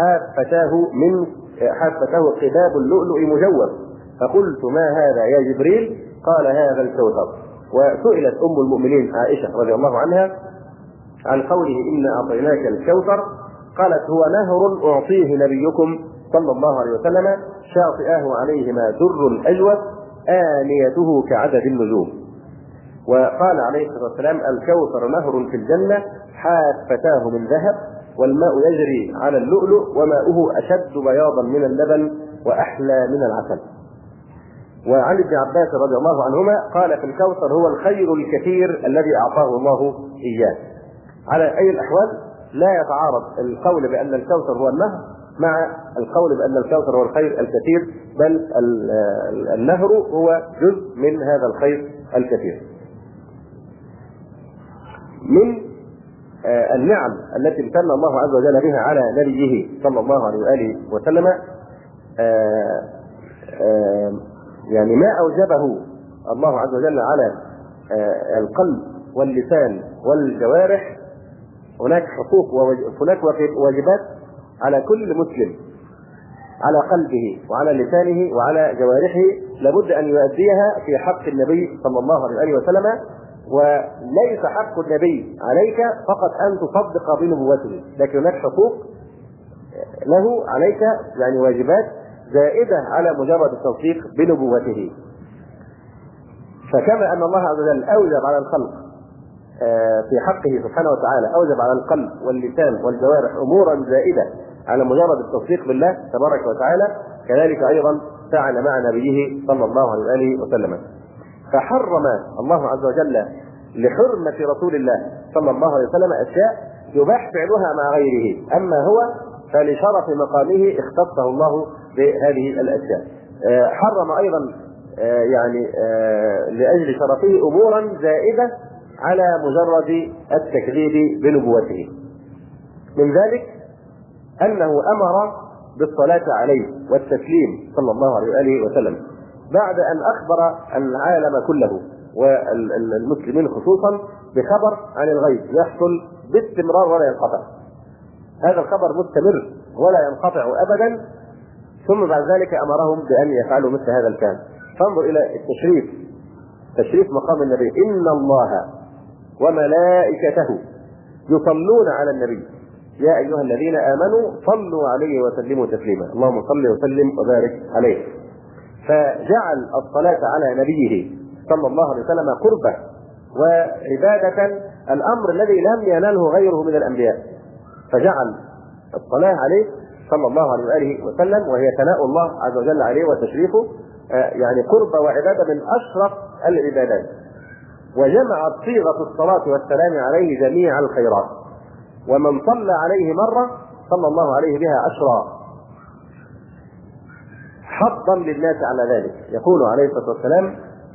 حافتاه قباب اللؤلؤ مجوف، فقلت: ما هذا يا جبريل؟ قال: هذا الكوثر. وسئلت أم المؤمنين عائشة رضي الله عنها عن قوله: إنا أعطيناك الكوثر، قالت: هو نهر أعطيه نبيكم صلى الله عليه وسلم، شاطئاه عليهما در أجود، آنيته كعدد النجوم. وقال عليه الصلاة والسلام: الكوثر نهر في الجنة، حافتاه من ذهب، والماء يجري على اللؤلؤ، وماؤه أشد بياضا من اللبن وأحلى من العسل. وعن ابن عباس رضي الله عنهما قال: في الكوثر هو الخير الكثير الذي أعطاه الله إياه. على أي الأحوال لا يتعارض القول بأن الكوثر هو النهر مع القول بأن الكوثر هو الخير الكثير، بل النهر هو جزء من هذا الخير الكثير. من النعم التي امتن الله عز وجل بها على نبيه صلى الله عليه وآله وسلم يعني ما أوجبه الله عز وجل على القلب واللسان والجوارح. هناك حقوق وهناك واجبات على كل مسلم، على قلبه وعلى لسانه وعلى جوارحه، لابد أن يؤديها في حق النبي صلى الله عليه وسلم. وليس حق النبي عليك فقط أن تصدق بنبوته، لكن هناك حقوق له عليك، يعني واجبات زائدة على مجرد التصديق بنبوته. فكما أن الله عز وجل أوجب على الخلق في حقه سبحانه وتعالى أوجب على القلب واللسان والجوارح أمورا زائدة على مجرد التصديق بالله تبارك وتعالى، كذلك أيضا فعل مع نبيه صلى الله عليه وآله وسلم. فحرم الله عز وجل لحرمة رسول الله صلى الله عليه وسلم أشياء يباح فعلها مع غيره، أما هو فلشرف مقامه اختصه الله بهذه الأشياء. حرم أيضا لأجل شرفه أمورا زائدة على مجرد التكذيب بنبوته. من ذلك أنه أمر بالصلاة عليه والتسليم صلى الله عليه وآله وسلم بعد أن أخبر العالم كله والمسلمين خصوصا بخبر عن الغيب يحصل باستمرار ولا ينقطع. هذا الخبر مستمر ولا ينقطع أبدا، ثم بعد ذلك أمرهم بأن يفعلوا مثل هذا الكلام. فانظر إلى تشريف مقام النبي: إن الله وملائكته يصلون على النبي يا أيها الذين آمنوا صلوا عليه وسلموا تسليما. اللهم صل وسلم وبارك عليه. فجعل الصلاة على نبيه صلى الله عليه وسلم قربة وعبادة، الأمر الذي لم يناله غيره من الأنبياء، فجعل الصلاة عليه صلى الله عليه وآله وسلم وهي ثناء الله عز وجل عليه وتشريفه قربة وعبادة من أشرف العبادات، وجمعت صيغة الصلاة والسلام عليه جميع الخيرات، ومن صلى عليه مرة صلى الله عليه بها 10 حظا للناس على ذلك. يقول عليه الصلاة والسلام: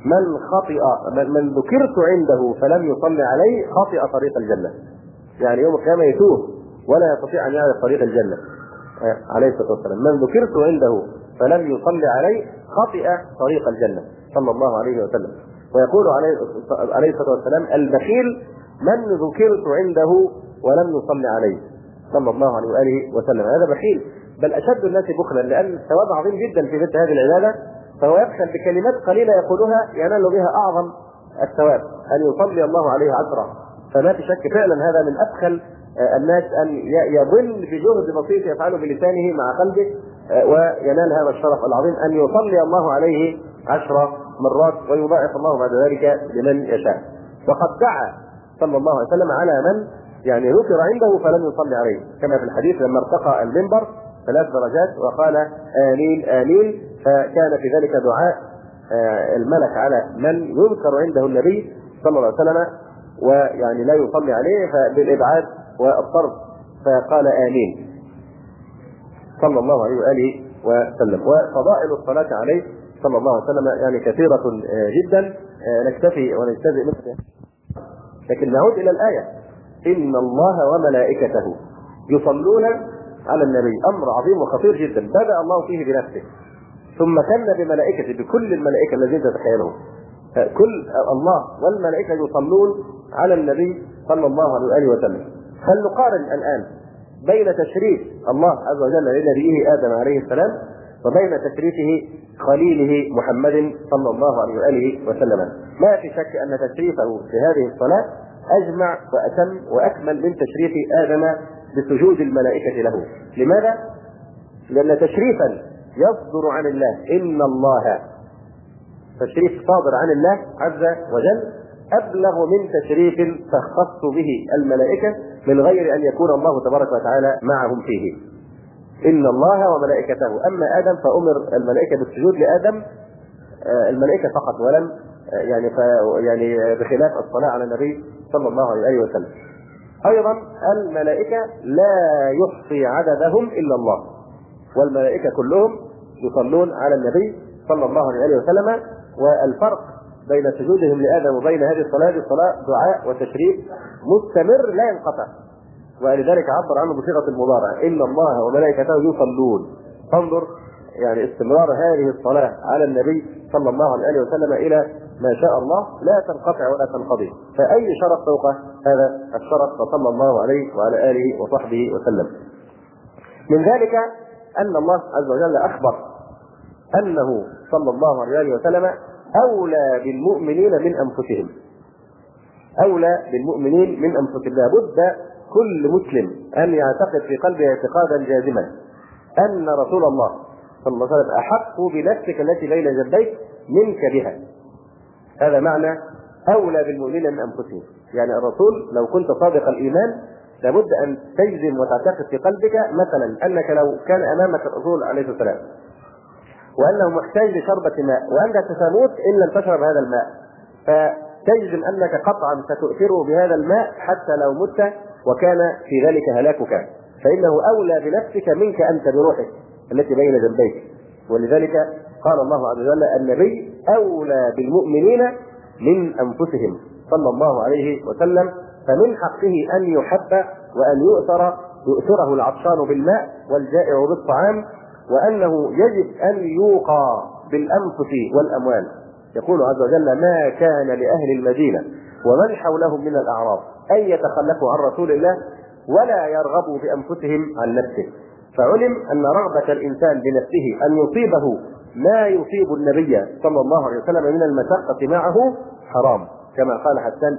من ذكرت عنده فلم يصلي عليه خطئ طريق الجنة. يعني يوم القيامة يتوه ولا يستطيع أن يعرف طريق الجنة. عليه الصلاة والسلام: من ذكرت عنده فلم يصلي عليه خطئ طريق الجنة صلى الله عليه وسلم. ويقول عليه الصلاة والسلام: البخيل من ذكرت عنده ولم يصلي عليه صلى الله عليه وآله وسلم. هذا بخيل، بل أشد الناس بخلا، لأن الثواب عظيم جدا في مثل هذه العبادة، فهو يبخل بكلمات قليلة يقولها ينال بها أعظم الثواب، أن يصلي الله عليه 10. فما في شك فعلا هذا من أبخل الناس، أن يظن بجهد بسيط يفعله بلسانه مع قلبه وينال هذا الشرف العظيم، أن يصلي الله عليه 10 مرات ويضاعف الله بعد ذلك لمن يشاء. وقد دعا صلى الله عليه وسلم على من ذكر عنده فلم يصلي عليه، كما في الحديث لما ارتقى المنبر 3 درجات وقال آمين آمين، فكان في ذلك دعاء الملك على من يذكر عنده النبي صلى الله عليه وسلم لا يصلي عليه، فبالإبعاد والطرد، فقال آمين صلى الله عليه وآله وسلم. وفضائل الصلاة عليه صلى الله عليه وسلم كثيرة جدا، نكتفي ونجتزئ مثله. لكن نعود إلى الآية: إن الله وملائكته يصلون على النبي. أمر عظيم وخطير جدا، بدأ الله فيه بنفسه ثم كان بملائكته، بكل الملائكة الذين تتخيلهم. كل الله والملائكة يصلون على النبي صلى الله عليه وآله وسلم. فلنقارن الآن بين تشريف الله عز وجل لنبيه آدم عليه السلام وبين تشريفه خليله محمد صلى الله عليه وآله وسلم. ما في شك أن تشريفه في هذه الصلاة أجمع وأتم وأكمل من تشريف آدم بسجود الملائكة له. لماذا؟ لأن تشريفا يصدر عن الله، إن الله، تشريف صادر عن الله عز وجل أبلغ من تشريف تختص به الملائكة من غير أن يكون الله تبارك وتعالى معهم فيه. إن الله وملائكته. أما آدم فأمر الملائكة بالسجود لآدم، الملائكة فقط، ولم بخلاف الصلاة على النبي صلى الله عليه وسلم. أيضا الملائكة لا يحصي عددهم إلا الله، والملائكة كلهم يصلون على النبي صلى الله عليه وسلم. والفرق بين سجودهم لآدم وبين هذه الصلاة دعاء وتشريف مستمر لا ينقطع، ولذلك عبر عنه بصيغة المضارع: إن الله وملائكته يصلون. فانظر استمرار هذه الصلاة على النبي صلى الله عليه وسلم إلى ما شاء الله لا تنقطع ولا تنقضي، فأي شرف فوق هذا الشرف، فصلى الله عليه وعلى آله وصحبه وسلم. من ذلك أن الله عز وجل أخبر أنه صلى الله عليه وسلم أولى بالمؤمنين من أنفسهم، أولى بالمؤمنين من أنفسهم. لابد كل مسلم أن يعتقد في قلبه اعتقادا جازما أن رسول الله صلى الله عليه وسلم أحق بنفسك التي بين جنبيك منك بها. هذا معنى أولى بالمؤمنين من أنفسهم. يعني الرسول لو كنت صادق الإيمان لابد أن تجزم وتعتقد في قلبك مثلا أنك لو كان أمامك الرسول عليه الصلاة والسلام وأنه محتاج لشربة ماء وأنت ستموت إن لم تشرب هذا الماء، فتجزم أنك قطعا ستؤثره بهذا الماء حتى لو مت وكان في ذلك هلاكك، فإنه أولى بنفسك منك أنت بروحك التي بين جنبيك. ولذلك قال الله عز وجل: النبي أولى بالمؤمنين من أنفسهم صلى الله عليه وسلم، فمن حقه أن يحب وأن يؤثره العطشان بالماء والجائع بالطعام، وأنه يجب أن يوقى بالأنفس والأموال. يقول عز وجل: ما كان لأهل المدينة ومن حولهم من الأعراب أن يتخلفوا عن رسول الله ولا يرغبوا بأنفسهم عن نفسه. فعلم أن رغبة الإنسان بنفسه أن يصيبه ما يصيب النبي صلى الله عليه وسلم من المشقة معه حرام، كما قال حسان: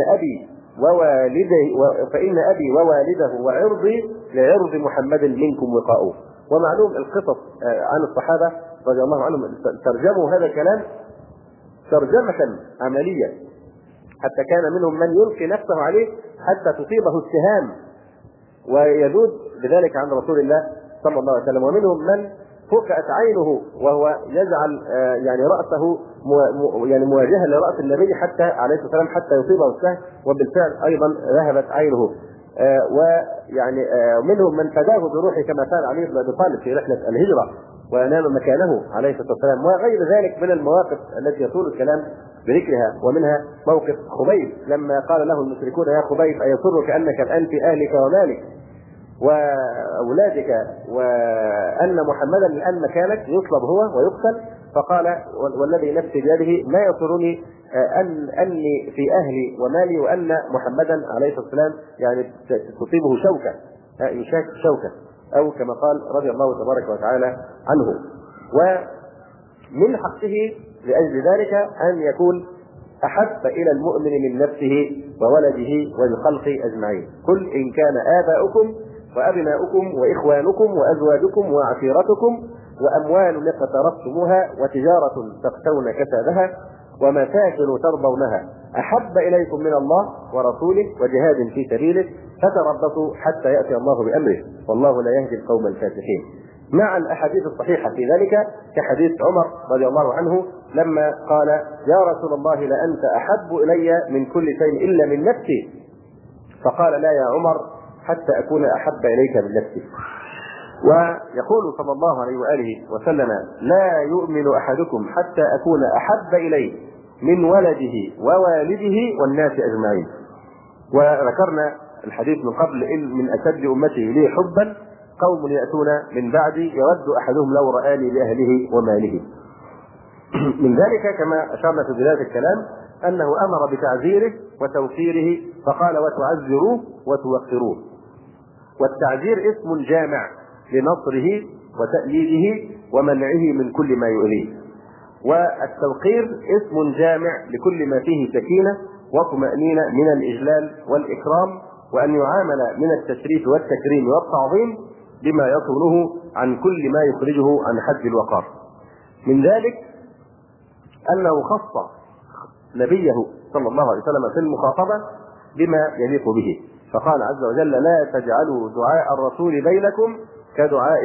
فإن أبي ووالده وعرضي لعرض محمد منكم وقاؤه. ومعلوم القصص عن الصحابة رضي الله عنهم ترجموا هذا الكلام ترجمة عملية، حتى كان منهم من يلقي نفسه عليه حتى تصيبه السهام ويذود بذلك عن رسول الله صلى الله عليه وسلم، ومنهم من فقعت عينه وهو يجعل يعني رأسه يعني مواجهة لرأس النبي حتى عليه الصلاة والسلام حتى يصيبه السهم، وبالفعل أيضا ذهبت عينه. ويعني منهم من فداه بروحه كما كان علي بن ابي طالب في رحله الهجره ونام مكانه عليه الصلاه والسلام، وغير ذلك من المواقف التي يطول الكلام بذكرها. ومنها موقف خبيب لما قال له المشركون: يا خبيب أيسرك أنك الآن في أهلك ومالك وأولادك وأن محمدا الآن مكانك يصلب هو ويقتل؟ فقال: والذي نفسي بيده ما يسرني أني في أهلي ومالي وأن محمدا عليه الصلاة والسلام يعني تصيبه شوكة، يشاك شوكة، أو كما قال رضي الله تبارك وتعالى عنه. ومن حقه لأجل ذلك أن يكون أحب إلى المؤمن من نفسه وولده والخلق أجمعين. قل إن كان آباؤكم وأبناؤكم وإخوانكم وأزواجكم وعشيرتكم وأموال اقترفتموها وتجارة تخشون كسادها ومساكن ترضونها أحب إليكم من الله ورسوله وجهاد في سبيله فتربصوا حتى يأتي الله بأمره والله لا يهدي القوم الفاسقين. مع الأحاديث الصحيحة في ذلك كحديث عمر رضي الله عنه لما قال: يا رسول الله لأنت أحب إلي من كل شيء إلا من نفسي، فقال: لا يا عمر حتى أكون أحب إليك من نفسي. ويقول صلى الله عليه وآله وسلم: لا يؤمن أحدكم حتى أكون أحب إليه من ولده ووالده والناس أجمعين. وذكرنا الحديث من قبل: إن من أشد أمته لي حبا قوم يأتون من بعدي يود أحدهم لو رآني بأهله وماله. من ذلك كما أشرنا في بداية الكلام أنه أمر بتعزيره وتوقيره، فقال: وتعزروه وتوقروه. والتعزير اسم جامع لنصره وتأييده ومنعه من كل ما يؤذيه، والتوقير اسم جامع لكل ما فيه سكينة وطمأنينة من الإجلال والإكرام، وأن يعامل من التشريف والتكريم والتعظيم بما يصونه عن كل ما يخرجه عن حد الوقار. من ذلك أنه خص نبيه صلى الله عليه وسلم في المخاطبة بما يليق به، فقال عز وجل: لا تجعلوا دعاء الرسول بينكم كدعاء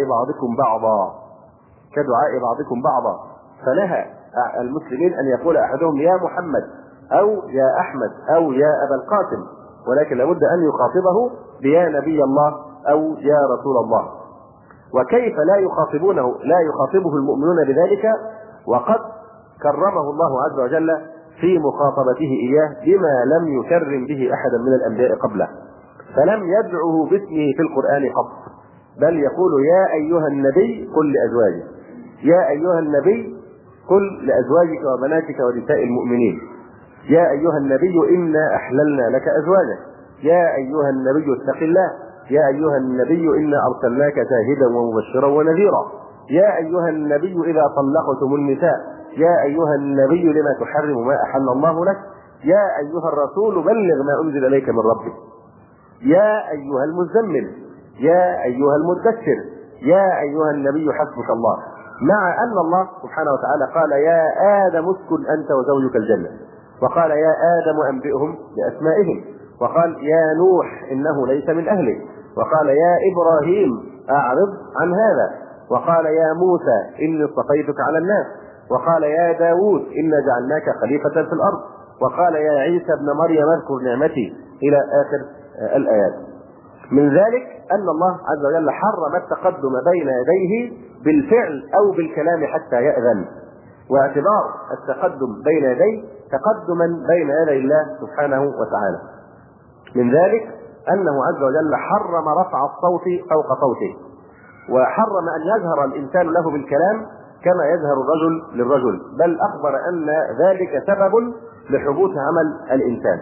بعضكم بعضا، فنهى المسلمين أن يقول أحدهم يا محمد أو يا أحمد أو يا أبا القاسم، ولكن لابد أن يخاطبه بيا نبي الله أو يا رسول الله. وكيف لا يخاطبه المؤمنون بذلك وقد كرمه الله عز وجل في مخاطبته إياه بما لم يكرم به أحدا من الأنبياء قبله، فلم يدعه باسمه في القرآن قط، بل يقول: يا أيها النبي قل لأزواجك، يا أيها النبي قل لأزواجك وبناتك ونساء المؤمنين، يا أيها النبي إنا أحللنا لك أزواجك، يا أيها النبي اتق الله، يا أيها النبي إنا أرسلناك شاهدا ومبشرا ونذيرا، يا أيها النبي إذا طلقتم النساء، يا أيها النبي لما تحرم ما أحل الله لك، يا أيها الرسول بلغ ما أنزل إليك من ربك، يا أيها المزمل، يا أيها المدثر، يا أيها النبي حسبك الله. مع أن الله سبحانه وتعالى قال: يا آدم اسكن أنت وزوجك الجنة، وقال يا آدم أنبئهم بأسمائهم، وقال يا نوح إنه ليس من أهلك، وقال يا إبراهيم أعرض عن هذا، وقال يا موسى إني اصطفيتك على الناس، وقال يا داود إنا جعلناك خليفة في الأرض، وقال يا عيسى ابن مريم اذكر نعمتي إلى آخر الآيات. من ذلك أن الله عز وجل حرم التقدم بين يديه بالفعل أو بالكلام حتى يأذن، واعتبار التقدم بين يديه تقدما بين يدي الله سبحانه وتعالى. من ذلك أنه عز وجل حرم رفع الصوت فوق صوته، وحرم أن يظهر الإنسان له بالكلام كما يظهر الرجل للرجل، بل أخبر أن ذلك سبب لحبوط عمل الإنسان.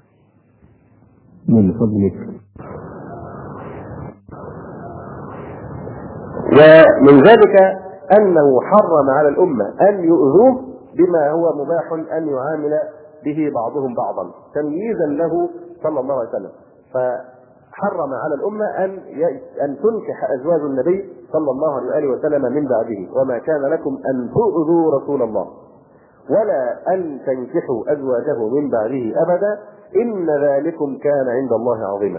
من فضلك. ومن ذلك أنه حرم على الأمة أن يؤذوه بما هو مباح أن يعامل به بعضهم بعضا تمييزا له صلى الله عليه وسلم. فحرم على الأمة أن تنكح أزواج النبي صلى الله عليه وسلم من بعده، وما كان لكم أن تؤذوا رسول الله ولا أن تنكحوا أزواجه من بعده أبدا، إن ذلكم كان عند الله عظيما.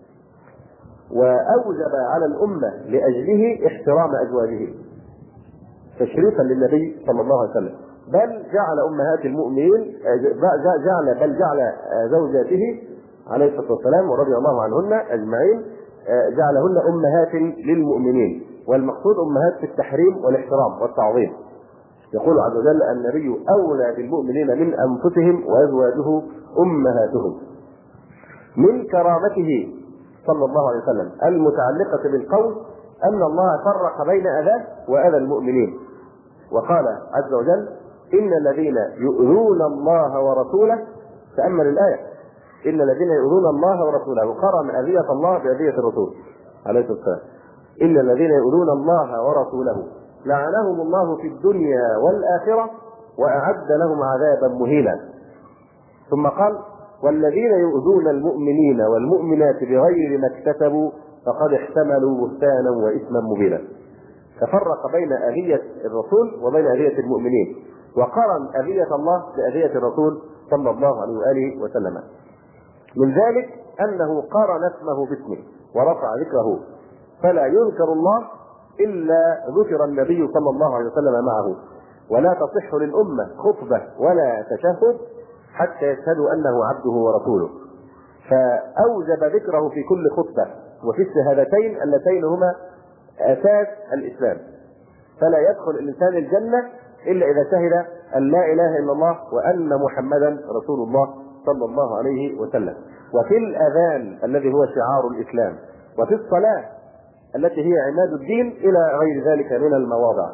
وأوجب على الأمة لأجله احترام أزواجه تشريفا للنبي صلى الله عليه وسلم، بل جعل أمهات المؤمنين جعل زوجاته عليه الصلاة والسلام ورضي الله عنهن أجمعين جعلهن أمهات للمؤمنين، والمقصود أمهات في التحريم والاحترام والتعظيم. يقول عز وجل النبي أولى بالمؤمنين من أنفسهم وأزواجه أمهاتهم. من كرامته صلى الله عليه وسلم المتعلقة بالقول أن الله فرق بين أذاه وأذى المؤمنين، وقال عز وجل إن الذين يؤذون الله ورسوله، تأمل الآية، إن الذين يؤذون الله ورسوله، قرن أذية الله بأذية الرسول عليه الصلاة والسلام. إن الذين يؤذون الله ورسوله لعنهم الله في الدنيا والآخرة وأعد لهم عذابا مهينا. ثم قال والذين يؤذون المؤمنين والمؤمنات بغير ما اكتسبوا فقد احتملوا بهتانا وإثما مبينا. ففرق بين أذية الرسول وبين أذية المؤمنين، وقرن أذية الله بأذية الرسول صلى الله عليه وآله وسلم. من ذلك أنه قرن اسمه باسمه ورفع ذكره، فلا يذكر الله إلا ذكر النبي صلى الله عليه وسلم معه، ولا تصح للأمة خطبة ولا تشهد حتى يشهدوا أنه عبده ورسوله، فأوجب ذكره في كل خطبة وفي الشهادتين اللتين هما أساس الإسلام. فلا يدخل الإنسان الجنة إلا إذا شهد أن لا إله إلا الله وأن محمدا رسول الله صلى الله عليه وسلم، وفي الأذان الذي هو شعار الإسلام، وفي الصلاة التي هي عماد الدين، إلى غير ذلك من المواضع.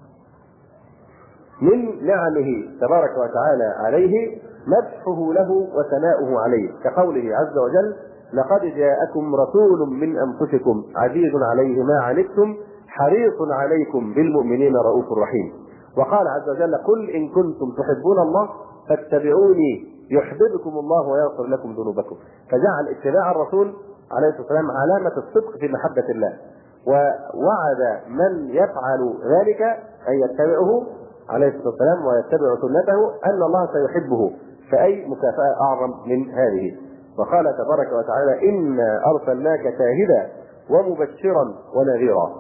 من نعمه تبارك وتعالى عليه مدحه له وثناؤه عليه، كقوله عز وجل لقد جاءكم رسول من أنفسكم عزيز عليه ما عنتم حريص عليكم بالمؤمنين رؤوف رحيم. وقال عز وجل قل إن كنتم تحبون الله فاتبعوني يحببكم الله ويغفر لكم ذنوبكم. فجعل اتباع الرسول عليه الصلاة والسلام علامة الصدق في محبة الله، ووعد من يفعل ذلك أن يتبعه عليه الصلاة والسلام ويتبع سنته أن الله سيحبه، فأي مكافأة أعظم من هذه. وقال تبارك وتعالى إنا أرسلناك شاهدا ومبشرا ونذيرا.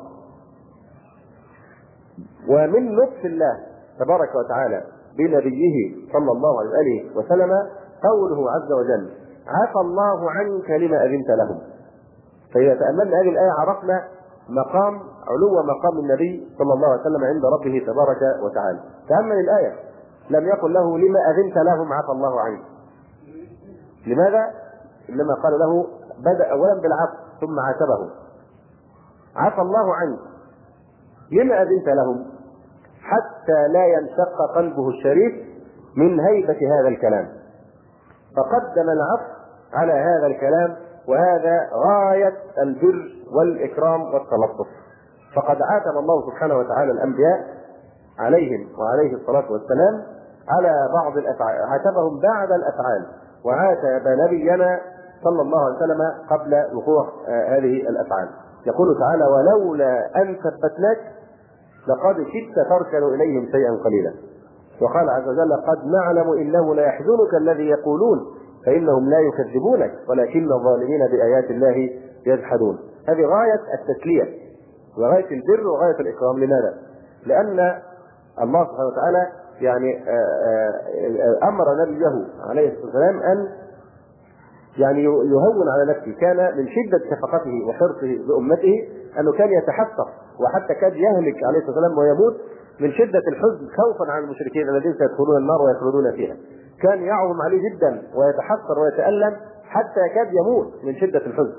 ومن لطف الله تبارك وتعالى بنبيه صلى الله عليه وسلم قوله عز وجل عفى الله عنك لما أذنت لهم. فإذا تأملنا هذه الآية عرفنا علو مقام النبي صلى الله عليه وسلم عند ربه تبارك وتعالى. تأمل الآية، لم يقل له لما أذنت لهم عفى الله عنك. لماذا؟ إنما قال له بدأ أولا بالعفو ثم عاتبه. عفى الله عنك لما أذنت لهم، حتى لا ينشق قلبه الشريف من هيبة هذا الكلام، فقدم العفو على هذا الكلام، وهذا غاية البر والإكرام والتلطف. فقد عاتب الله سبحانه وتعالى الأنبياء عليهم وعليه الصلاة والسلام على بعض الأفعال، عاتبهم بعد الأفعال، وعاتب نبينا صلى الله عليه وسلم قبل وقوع هذه الأفعال. يقول تعالى ولولا أن ثبتناك لقد كدت تركن إليهم شيئا قليلا. وقال عز وجل: قد نعلم إنه لا يحزنك الذي يقولون فإنهم لا يكذبونك ولكن الظالمين بآيات الله يجحدون. هذه غاية التسلية وغاية البر وغاية الإكرام. لماذا؟ لأن الله سبحانه وتعالى يعني أمر نبيه عليه الصلاة والسلام أن يعني يهون على نفسه. كان من شدة شفقته وحرصه بأمته أنه كان يتحسر، وحتى كاد يهلك عليه الصلاة والسلام ويموت من شدة الحزن خوفا عن المشركين الذين سيدخلون النار ويخلدون فيها. كان يعظم عليه جدا ويتحسر ويتألم حتى كاد يموت من شدة الحزن.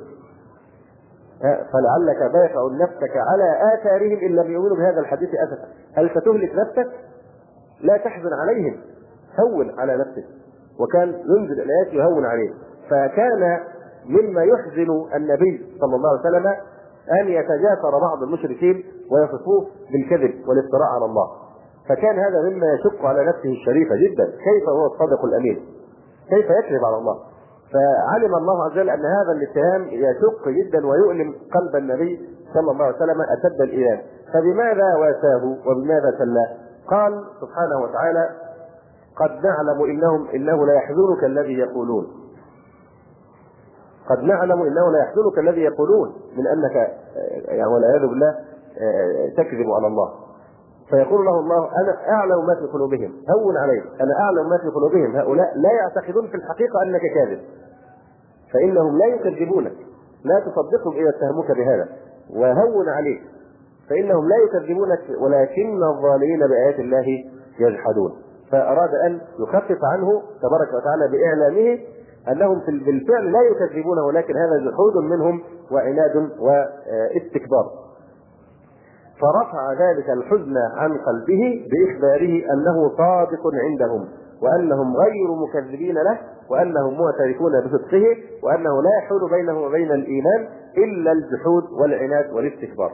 فلعلك باخع نفسك على آثارهم إن لم يؤمنوا بهذا الحديث أسفا. هل ستهلك نفسك؟ لا تحزن عليهم، هون على نفسك. وكان ينزل الآيات يهون عليه. فكان مما يحزن النبي صلى الله عليه وسلم أن يتجاسر بعض المشركين ويصفوه بالكذب والافتراء على الله. فكان هذا مما يشق على نفسه الشريفة جدا. كيف هو الصادق الأمين؟ كيف يكذب على الله؟ فعلم الله عز وجل أن هذا الاتهام يشق جدا ويؤلم قلب النبي صلى الله عليه وسلم أشد الإيمان. فبماذا واساه وبماذا سلاه؟ قال سبحانه وتعالى: قد نعلم إنه لا يحزنك الذي يقولون. قد نعلم إنه لا يحزنك الذي يقولون، من أنك يعني والعياذ بالله تكذب على الله. فيقول له الله: أنا أعلم ما في قلوبهم، هون عليك، أنا أعلم ما في قلوبهم، هؤلاء لا يعتقدون في الحقيقة أنك كاذب، فإنهم لا يكذبونك، لا تصدقهم إذا اتهموك بهذا، وهون عليك فإنهم لا يكذبونك ولكن الظالمين بآيات الله يجحدون. فأراد أن يخفف عنه تبارك وتعالى بإعلامه أنهم بالفعل لا يكذبونه، ولكن هذا جحود منهم وعناد واستكبار. فرفع ذلك الحزن عن قلبه بإخباره أنه صادق عندهم، وأنهم غير مكذبين له، وأنهم معترفون بصدقه، وأنه لا يحول بينه وبين الإيمان إلا الجحود والعناد والاستكبار.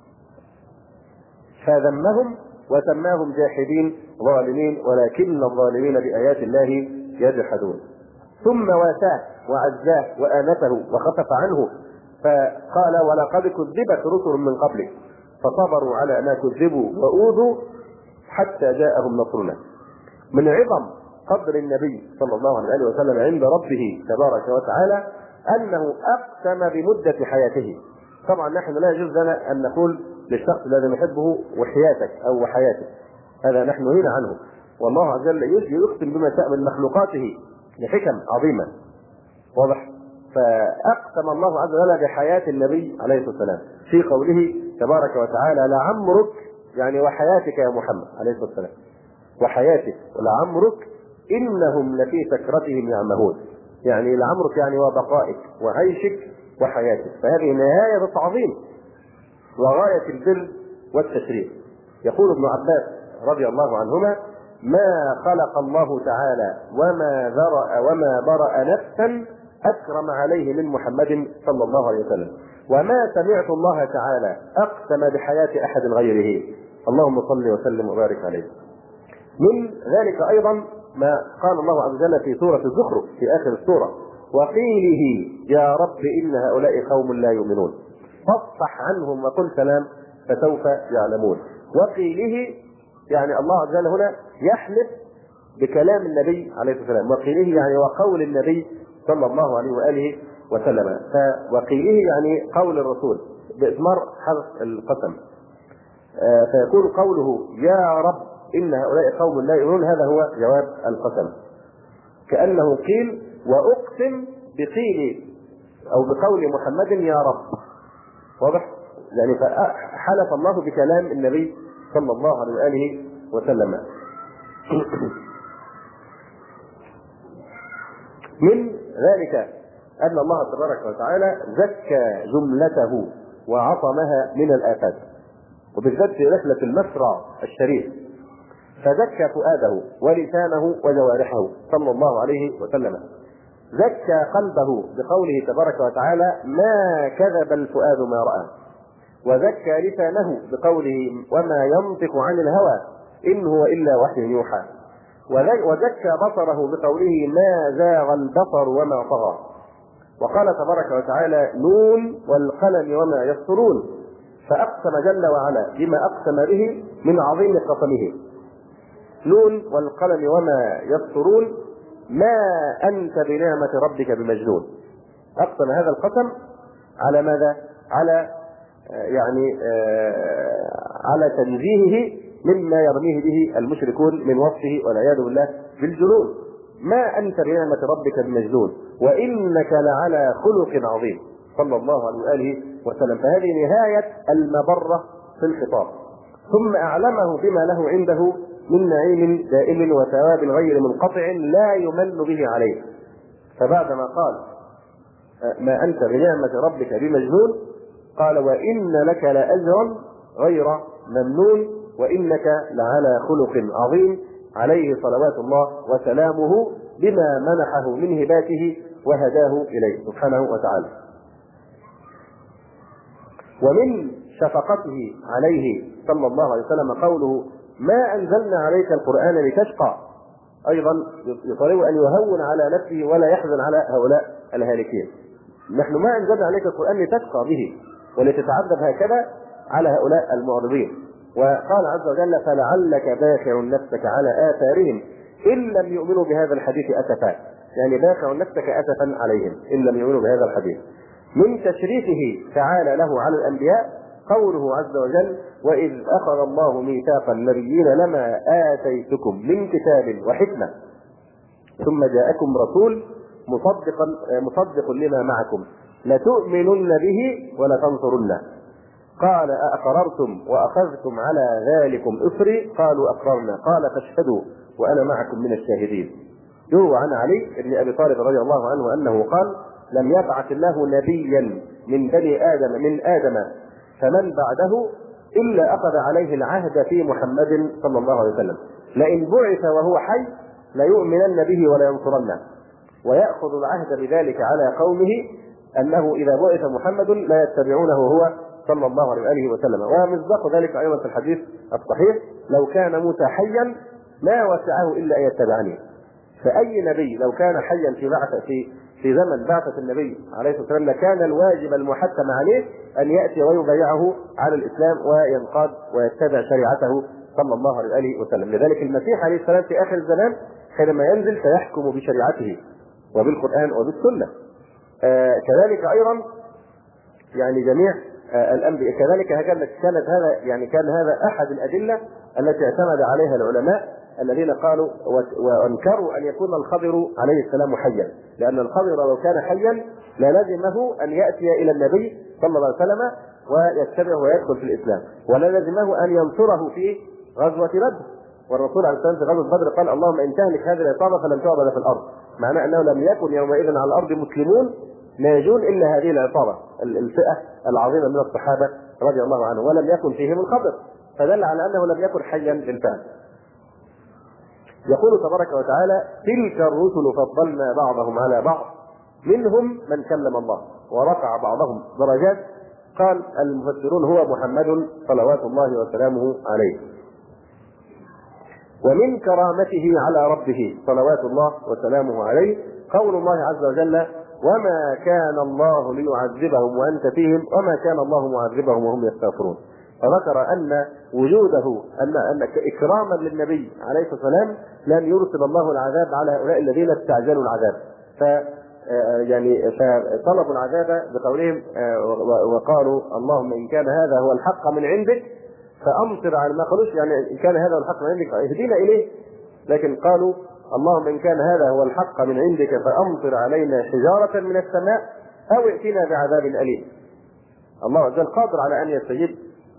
فذمهم وسماهم جاحدين ظالمين ولكن الظالمين بآيات الله يجحدون. ثم واساه وعزاه وآنفه وخفف عنه، فقال: ولقد كذبت رسل من قبلك فصبروا على ما كذبوا وأوذوا حتى جاءهم نصرنا. من عظم قدر النبي صلى الله عليه وسلم عند ربه تبارك وتعالى أنه أقسم بمدة حياته. طبعا نحن لا يجوز لنا أن نقول للشخص الذي نحبه وحياتك أو وحياتك، هذا نحن هنا عنه. والله عز وجل يقسم بما شاء من مخلوقاته لحكم عظيمة، واضح؟ فأقسم الله عز وجل بحياة النبي عليه الصلاة والسلام في قوله تبارك وتعالى: لعمرك، يعني وحياتك يا محمد عليه الصلاة والسلام، وحياتك ولعمرك إنهم لفي سكرتهم يعمهون. يعني لعمرك يعني وبقائك وعيشك وحياتك. فهذه نهاية التعظيم وغاية البر والتشريف. يقول ابن عباس رضي الله عنهما: ما خلق الله تعالى وما ذرأ وما برأ نفسا أكرم عليه من محمد صلى الله عليه وسلم، وما سمعت الله تعالى أقسم بحياة أحد غيره. اللهم صل وسلم وبارك عليه. من ذلك أيضا ما قال الله عز وجل في سورة الزخرف في آخر السورة: وقيله يا رب إن هؤلاء قوم لا يؤمنون فاصفح عنهم وقل سلام فسوف يعلمون. وقيله يعني الله عز وجل هنا يحلف بكلام النبي عليه الصلاة والسلام، وقيله يعني وقول النبي صلى الله عليه وآله وسلم. وقيله يعني قول الرسول بإثمار حرف القسم. فيكون قوله يا رب إن هؤلاء قوم لا يؤمنون هذا هو جواب القسم، كأنه قيل وأقسم بقيل أو بقول محمد يا رب، واضح؟ يعني فحلف الله بكلام النبي صلى الله عليه وآله وسلم. من ذلك أن الله تبارك وتعالى زكى جملته وعصمها من الآفات، وبالذات في رحلة المسرى الشريف، فزكى فؤاده ولسانه وجوارحه صلى الله عليه وسلم. زكى قلبه بقوله تبارك وتعالى ما كذب الفؤاد ما رأى، وزكى لسانه بقوله وما ينطق عن الهوى إن هو إلا وحي يوحى، وزكى بصره بقوله ما زاغ البصر وما طغى. وقال تبارك وتعالى نون والقلم وما يسطرون، فأقسم جل وعلا بما أقسم به من عظيم قسمه. نون والقلم وما يسطرون ما أنت بنعمة ربك بمجنون. أقسم هذا القسم على ماذا؟ على على تنزيهه مما يرميه به المشركون من وصفه والعياذ بالله بالجنون. ما أنت بنعمة ربك بمجنون وإنك لعلى خلق عظيم صلى الله عليه وآله وسلم. فهذه نهاية المبرة في الخطاب، ثم أعلمه بما له عنده من نعيم دائم وثواب غير منقطع لا يمن به عليه. فبعدما قال ما أنت بنعمة ربك بمجنون قال وإن لك لأجرا غير ممنون وإنك لعلى خلق عظيم، عليه صلوات الله وسلامه بما منحه من هباته وهداه إليه سبحانه وتعالى. ومن شفقته عليه صلى الله عليه وسلم قوله ما أنزلنا عليك القرآن لتشقى، أيضا يطالب أن يهون على نفسه ولا يحزن على هؤلاء الهالكين. نحن ما أنزلنا عليك القرآن لتشقى به ولتتعذب هكذا على هؤلاء المعرضين. وقال عز وجل فلعلك باخع نفسك على آثارهم إن لم يؤمنوا بهذا الحديث أسفا، يعني باخع نفسك أسفا عليهم إن لم يؤمنوا بهذا الحديث. من تشريفه تعالى له على الأنبياء قوله عز وجل وإذ أخذ الله ميثاق النبيين لما آتيتكم من كتاب وحكمة ثم جاءكم رسول مصدق لما معكم لتؤمنن به ولتنصرنه قال أأقررتم وأخذتم على ذلكم إصري قالوا أقررنا قال فاشهدوا وأنا معكم من الشاهدين. يروى عن علي بن أبي طالب رضي الله عنه أنه قال لم يبعث الله نبيا من بني آدم فمن بعده إلا أخذ عليه العهد في محمد صلى الله عليه وسلم لئن بعث وهو حي ليؤمنن به ولينصرنه، ويأخذ العهد بذلك على قومه أنه إذا بعث محمد لا يتبعونه هو صلى الله عليه وسلم. ومصداق ذلك أيضا في الحديث الصحيح لو كان موسى حيا ما وسعه إلا أن يتبعني. فأي نبي لو كان حيا في زمن بعثة النبي عليه الصلاة والسلام لكان الواجب المحتم عليه أن يأتي ويبايعه على الإسلام وينقاد ويتبع شريعته صلى الله عليه وسلم. لذلك المسيح عليه السلام في آخر الزمان حينما ينزل سيحكم بشريعته وبالقرآن وبالسنة. كذلك أيضا يعني جميع الأنبياء كذلك كان هذا أحد الأدلة التي اعتمد عليها العلماء الذين قالوا وانكروا أن يكون الخضر عليه السلام حيا، لأن الخضر لو كان حيا للزمه أن يأتي إلى النبي صلى الله عليه وسلم ويتبعه ويدخل في الإسلام، وللزمه أن ينصره في غزوة بدر. والرسول عليه السلام في غزوة بدر قال اللهم إن تهلك هذه العصابة فلن تعبد في الأرض، معناه أنه لم يكن يومئذ على الأرض مسلمون ناجون إلا هذه العصابة الفئة العظيمة من الصحابة رضي الله عنهم، ولم يكن فيهم الخضر، فدل على أنه لم يكن حيا بالفعل. يقول تبارك وتعالى تلك الرسل فضلنا بعضهم على بعض منهم من كلم الله ورفع بعضهم درجات. قال المفسرون هو محمد صلوات الله وسلامه عليه. ومن كرامته على ربه صلوات الله وسلامه عليه قول الله عز وجل وما كان الله ليعذبهم وأنت فيهم وما كان الله معذبهم وهم يستغفرون. فذكر أن وجوده أن إكراما للنبي عليه الصلاة والسلام لن يرسل الله العذاب على هؤلاء الذين استعجلوا العذاب، فطلبوا العذاب بقولهم وقالوا اللهم إن كان هذا هو الحق من عندك فأمطر على ما قالوش يعني إن كان هذا هو الحق من عندك اهدينا إليه، لكن قالوا اللهم إن كان هذا هو الحق من عندك فأمطر علينا حجارة من السماء أو ائتنا بعذاب أليم. الله عز وجل قادر على أن يستجيب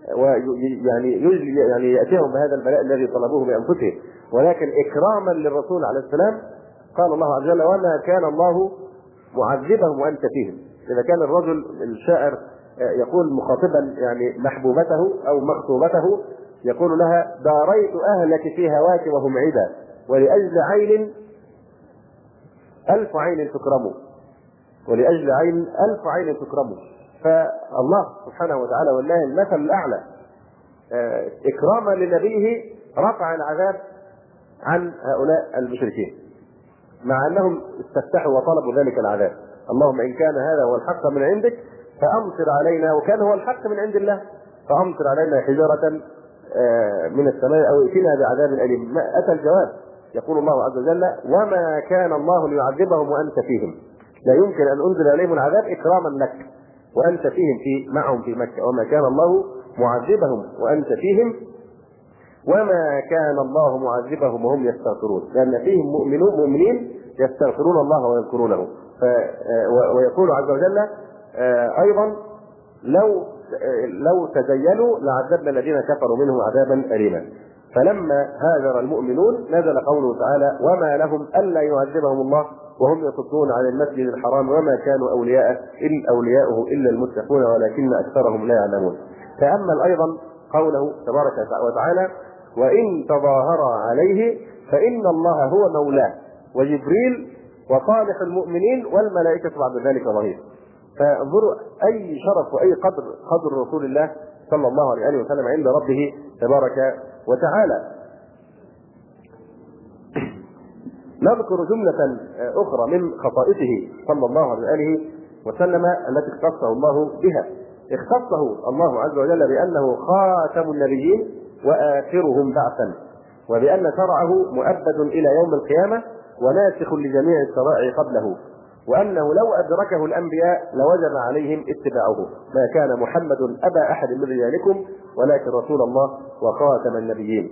ويعني يأتيهم بهذا البلاء الذي طلبوه بأنفسهم، ولكن إكراما للرسول عليه السلام قال الله عز وجل وما كان الله معذبهم وأنت فيهم. إذا كان الرجل الشاعر يقول مخاطبا يعني محبوبته أو مخطوبته يقول لها داريت أهلك في هواك وهم عدا ولأجل عين ألف عين تكرموا ولأجل عين ألف عين تكرموا. فالله سبحانه وتعالى والله المثل الأعلى إكراما لنبيه رفع العذاب عن هؤلاء المشركين مع أنهم استفتحوا وطلبوا ذلك العذاب. اللهم إن كان هذا هو الحق من عندك فأمطر علينا، وكان هو الحق من عند الله، فأمطر علينا حجارة من السماء أو ائتنا بعذاب أليم. أتى الجواب، يقول الله عز وجل: وما كان الله ليعذبهم وأنت فيهم، لا يمكن أن أنزل عليهم العذاب إكراما لك وأنت فيهم معهم في مكة، وما كان الله معذبهم وأنت فيهم وما كان الله معذبهم وهم يستغفرون، لأن فيهم مؤمنين يستغفرون الله ويذكرونه. ويقول عز وجل أيضا: لو تزيلوا لعذبنا الذين كفروا منهم عذابا أليما. فلما هاجر المؤمنون نزل قوله تعالى: وما لهم ألا يعذبهم الله وهم يصدون عن المسجد الحرام وما كانوا أولياؤه إلا المتقون ولكن أكثرهم لا يعلمون. تأمل أيضا قوله تبارك وتعالى: وإن تظاهر عليه فإن الله هو مولاه وجبريل وصالح المؤمنين والملائكة بعد ذلك ظهير. فانظروا أي شرف وأي قدر رسول الله صلى الله عليه وسلم عند ربه تبارك وتعالى. نذكر جملة أخرى من خصائصه صلى الله عليه وسلم التي اختصه الله بها. اختصه الله عز وجل بأنه خاتم النبيين وآخرهم بعثا، وبأن شرعه مؤبد إلى يوم القيامة وناسخ لجميع الشرائع قبله، وأنه لو أدركه الأنبياء لوجب عليهم اتباعه. ما كان محمد أبا أحد من رجالكم ولكن رسول الله وخاتم النبيين.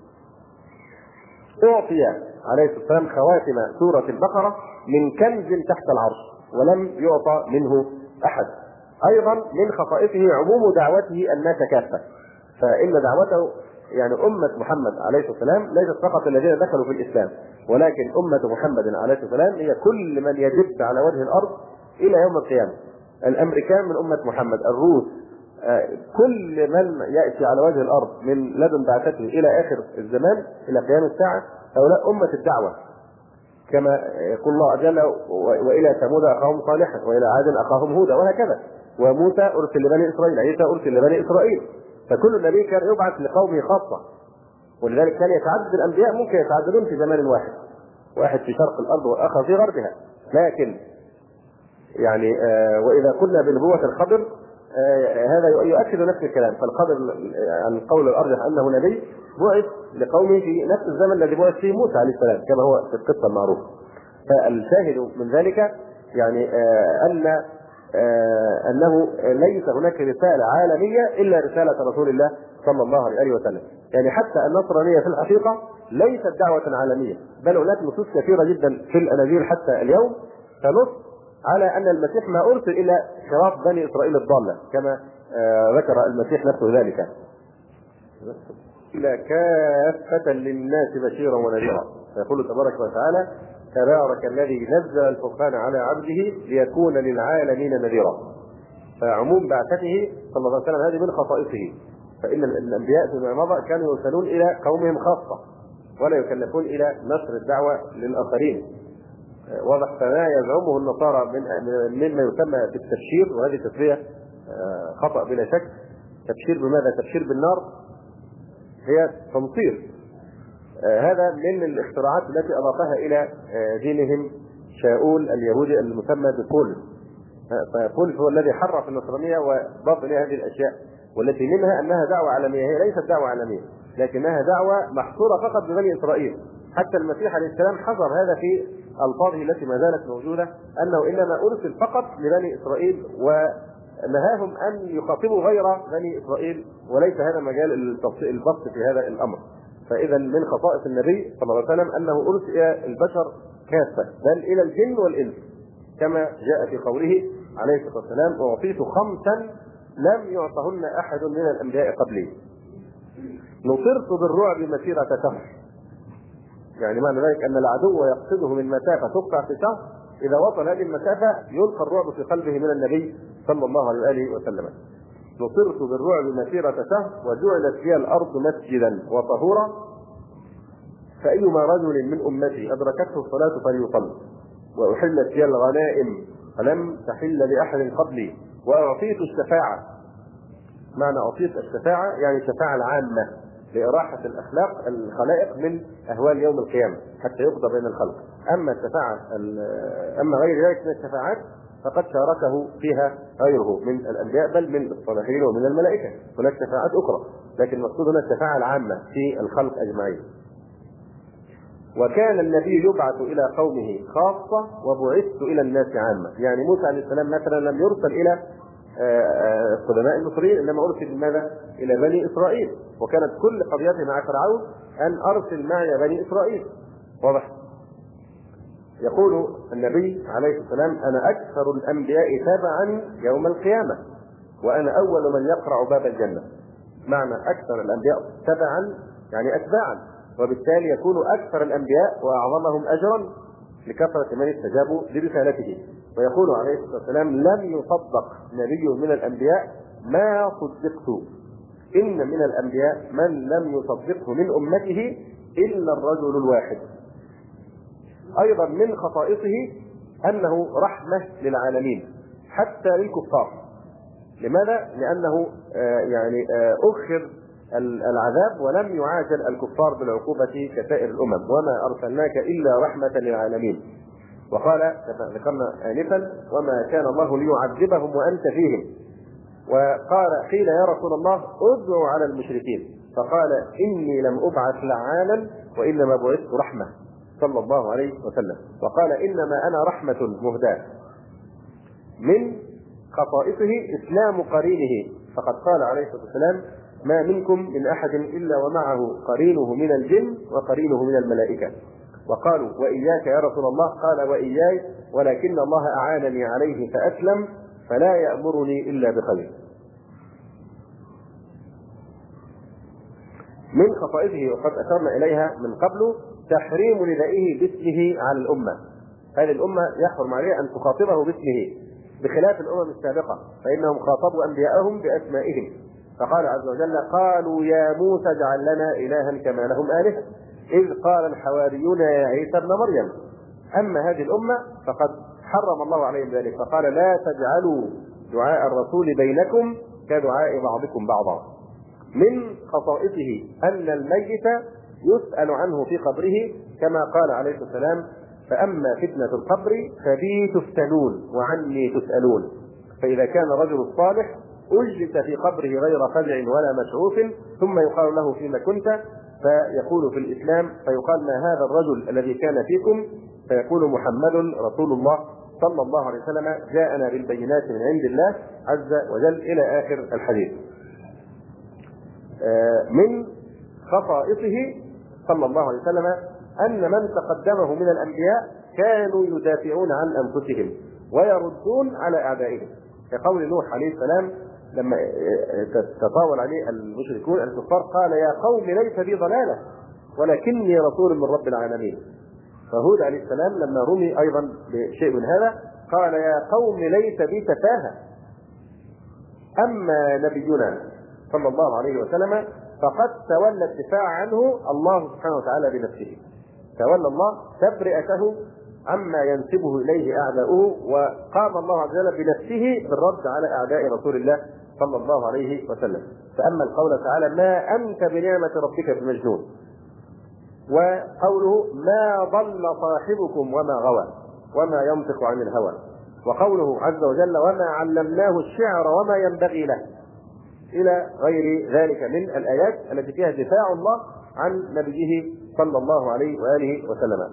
أعطي عليه الصلاة والسلام خواتم سورة البقرة من كنز تحت العرش ولم يعطى منه أحد. أيضا من خصائصه عموم دعوته الناس كافة، فإن دعوته يعني أمة محمد عليه الصلاة والسلام ليست فقط الذين دخلوا في الإسلام، ولكن أمة محمد عليه الصلاة والسلام هي كل من يدب على وجه الأرض إلى يوم القيامة. الأمريكان من أمة محمد، الروس، كل من يأتي على وجه الأرض من لدن بعثته إلى آخر الزمان إلى قيام الساعة هؤلاء أمة الدعوة، كما يقول الله جل: وإلى ثمود أخاهم صالحا وإلى عاد أخاهم هودا، وهكذا. وموسى أرسل لبني إسرائيل، عيسى أرسل لبني إسرائيل. فكل نبي كان يبعث لقومه خاصة، ولذلك كان يتعدد الأنبياء، ممكن يتعددون في زمان واحد في شرق الأرض والآخر في غربها. لكن يعني وإذا كنا بنبوة الخضر هذا يؤكد نفس الكلام. فالخضر عن القول الأرجح أنه نبي بعث لقومه في نفس الزمن الذي بعث فيه موسى عليه السلام كما هو في القصة المعروفة. فالشاهد من ذلك يعني أنه ليس هناك رسالة عالمية إلا رسالة رسول الله صلى الله عليه وسلم. يعني حتى النصرانية في الحقيقة ليست دعوة عالمية، بل هناك نصوص كثيرة جدا في الأناجيل حتى اليوم تنص على أن المسيح ما أرسل إلى خراف بني إسرائيل الضالة كما ذكر المسيح نفسه ذلك، إلا كافة للناس بشيرا ونذيرا. فيقول تبارك وتعالى: تبارك الذي نزل الفرقان على عبده ليكون للعالمين نذيرا. فعموم بعثته صلى الله عليه وسلم هذه من خصائصه. فإن الأنبياء فيما مضى كانوا يرسلون إلى قومهم خاصة ولا يكلفون إلى نشر الدعوة للآخرين. واضح. فما يزعمه النصارى مما يسمى بالتبشير، وهذه تسمية خطأ بلا شك. تبشير بماذا؟ تبشير بالنار، هي تمطير. هذا من الاختراعات التي أضافها إلى دينهم شاؤول اليهودي المسمى ببولس. فبولس هو الذي حرف النصرانية وضاف إليها هذه الأشياء، والتي منها أنها دعوة عالمية. هي ليست دعوة عالمية لكنها دعوة محصورة فقط ببني إسرائيل. حتى المسيح عليه السلام حذر هذا في ألفاظه التي ما زالت موجودة، أنه إنما أرسل فقط لبني إسرائيل، ونهاهم أن يخاطبوا غير بني إسرائيل، وليس هذا مجال البسط في هذا الأمر. فإذا من خصائص النبي صلى الله عليه وسلم أنه أرسل إلى البشر كافة، بل إلى الجن والإنس، كما جاء في قوله عليه الصلاة والسلام: وأعطيت 5 لم يعطهن أحد من الأنبياء قبلي. نصرت بالرعب مسيرة شهر. يعني معنى ذلك أن العدو يقصده من مسافة تقطع في شهر، إذا وصل هذه المسافة يلقى الرعب في قلبه من النبي صلى الله عليه وسلم. نصرت بالرعب مسيرة شهر وجعلت فيها الأرض مسجدا وطهورا، فأيما رجل من أمتي أدركته الصلاة فليصل، وأحلت فيها الغنائم فلم تحل لأحد قبلي، وأعطيت الشفاعة. معنى أعطيت الشفاعة يعني الشفاعة العامة لإراحة الخلائق من أهوال يوم القيامة حتى يقضى بين الخلق. أما غير ذلك من الشفاعات فقد شاركه فيها غيره من الأنبياء بل من الصالحين ومن الملائكة. هناك شفاعات أخرى لكن المقصود هنا الشفاعة العامة في الخلق أجمعين. وكان النبي يبعث إلى قومه خاصة وبعثت إلى الناس عامة. يعني موسى عليه السلام مثلا لم يرسل إلى قدماء المصريين، إنما أرسل ماذا؟ إلى بني إسرائيل، وكانت كل قضيته مع فرعون أن أرسل معي بني إسرائيل. واضح؟ يقول النبي عليه السلام: أنا أكثر الأنبياء تبعا يوم القيامة وأنا أول من يقرع باب الجنة. معنى أكثر الأنبياء تبعا يعني أتباعا، وبالتالي يكون أكثر الأنبياء وأعظمهم أجرا لكثرة من استجابوا لرسالته. ويقول عليه الصلاة والسلام: لم يصدق نبي من الأنبياء ما صدقت، إن من الأنبياء من لم يصدقه من أمته إلا الرجل الواحد. أيضا من خصائصه أنه رحمة للعالمين حتى للكفار. لماذا؟ لأنه أخر العذاب ولم يعاجل الكفار بالعقوبة كسائر الأمم، وما أرسلناك إلا رحمة للعالمين. وقال كما ذكرنا آنفا: وما كان الله ليعذبهم وأنت فيهم. وقال: قيل يا رسول الله ادعوا على المشركين، فقال: إني لم أبعث لعانا وإنما بعثت رحمة صلى الله عليه وسلم. وقال: إنما أنا رحمة مهداة. من خصائصه إسلام قرينه، فقد قال عليه الصلاة والسلام: ما منكم من أحد إلا ومعه قرينه من الجن وقرينه من الملائكة. وقالوا: وإياك يا رسول الله؟ قال: وإياي، ولكن الله أعانني عليه فأسلم فلا يأمرني إلا بخير. من خصائصه وقد أشرنا إليها من قبل تحريم ندائه باسمه على الأمة. هذه الأمة يحرم عليها أن تخاطبه باسمه، بخلاف الأمم السابقة فإنهم خاطبوا أنبياءهم بأسمائهم. فقال عز وجل: قالوا يا موسى اجعل لنا إلها كما لهم آلهة، إذ قال الحواريون يا عيسى ابن مريم. أما هذه الأمة فقد حرم الله عليهم ذلك، فقال: لا تجعلوا دعاء الرسول بينكم كدعاء بعضكم بعضا. من خصائصه أن الميت يسأل عنه في قبره، كما قال عليه السلام: فأما فتنة القبر فبي تفتنون وعني تسألون. فإذا كان الرجل الصالح أجلس في قبره غير فزع ولا مشعوث، ثم يقال له: فيما كنت؟ فيقول: في الإسلام. فيقال: ما هذا الرجل الذي كان فيكم؟ فيقول: محمد رسول الله صلى الله عليه وسلم جاءنا بالبينات من عند الله عز وجل، إلى آخر الحديث. من خصائصه صلى الله عليه وسلم أن من تقدمه من الأنبياء كانوا يدافعون عن أنفسهم ويردون على أعدائهم، كقول نوح عليه السلام لما تطاول عليه المشركون الكفار: قال يا قوم ليس بي ضلالة ولكني رسول من رب العالمين. فهود عليه السلام لما رمي أيضا بشيء من هذا قال: يا قوم ليس بي تفاهة. أما نبينا صلى الله عليه وسلم فقد تولى الدفاع عنه الله سبحانه وتعالى بنفسه، تولى الله تبرئته عما ينسبه إليه أعداؤه، وقام الله عز وجل بنفسه بالرد على أعداء رسول الله صلى الله عليه وسلم. فأما القول تعالى: ما أنت بنعمة ربك بمجنون، وقوله: ما ضل صاحبكم وما غوى وما ينطق عن الهوى، وقوله عز وجل: وما علمناه الشعر وما ينبغي له، إلى غير ذلك من الآيات التي فيها دفاع الله عن نبيه صلى الله عليه وآله وسلم.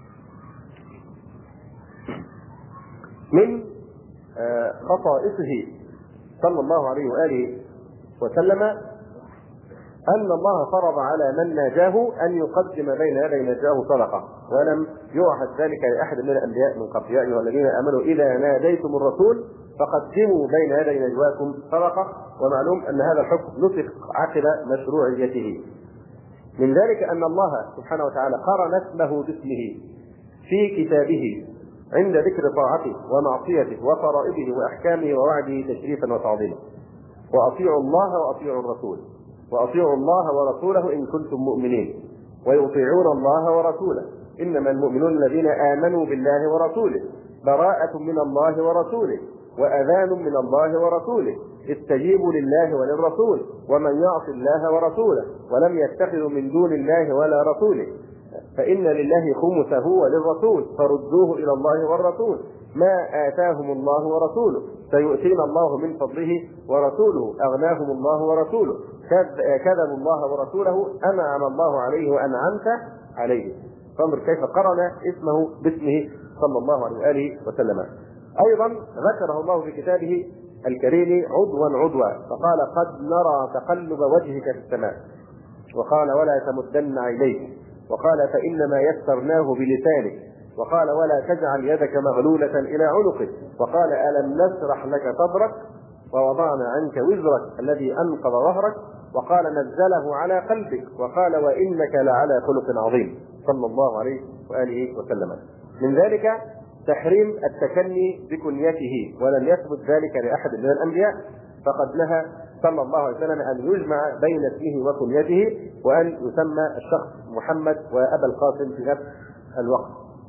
من خصائصه صلى الله عليه وآله وسلم أن الله فرض على من ناجاه أن يقدم بين يدي ناجاه صدقة، ولم يعهد ذلك لأحد من الأنبياء من قبل: يا أيها الذين آمنوا إذا ناديتم الرسول فقدموا بين يدي نجواكم صدقة. ومعلوم أن هذا الحكم نسخ عقب مشروعيته. من ذلك أن الله سبحانه وتعالى قرن اسمه باسمه في كتابه عند ذكر طاعته ومعصيته وفرائضه وأحكامه ووعده تشريفا وتعظيما: وأطيعوا الله وأطيعوا الرسول، وأطيعوا الله ورسوله إن كنتم مؤمنين، ويطيعون الله ورسوله، إنما المؤمنون الذين آمنوا بالله ورسوله، براءة من الله ورسوله، وأذان من الله ورسوله، استجيبوا لله وللرسول، ومن يعص الله ورسوله ولم يتخذ من دون الله ولا رسوله فإن لله خمسه وللرسول فردوه إلى الله والرسول، ما آتاهم الله ورسوله سيؤتينا الله من فضله ورسوله أغناهم الله ورسوله، كذبوا الله ورسوله أنعم الله عليه وأنعمت عليه. فانظر كيف قرن اسمه باسمه صلى الله عليه وآله وسلم. أيضا ذكره الله في كتابه الكريم عضوا فقال قد نرى تقلب وجهك في السماء، وقال ولا تمدن عينيك، وقال فإنما يسرناه بلسانك، وقال ولا تجعل يدك مغلولة إلى عنقك، وقال ألم نشرح لك صدرك ووضعنا عنك وزرك الذي أنقض ظهرك، وقال نزله على قلبك، وقال وإنك لعلى خلق عظيم صلى الله عليه وآله وسلم. من ذلك تحريم التكني بكنيته، ولم يثبت ذلك لأحد من الأنبياء، فقد نهى صلى الله عليه وسلم أن يجمع بين اسمه وكنيته، وأن يسمى الشخص محمد وأبا القاسم في نفس الوقت.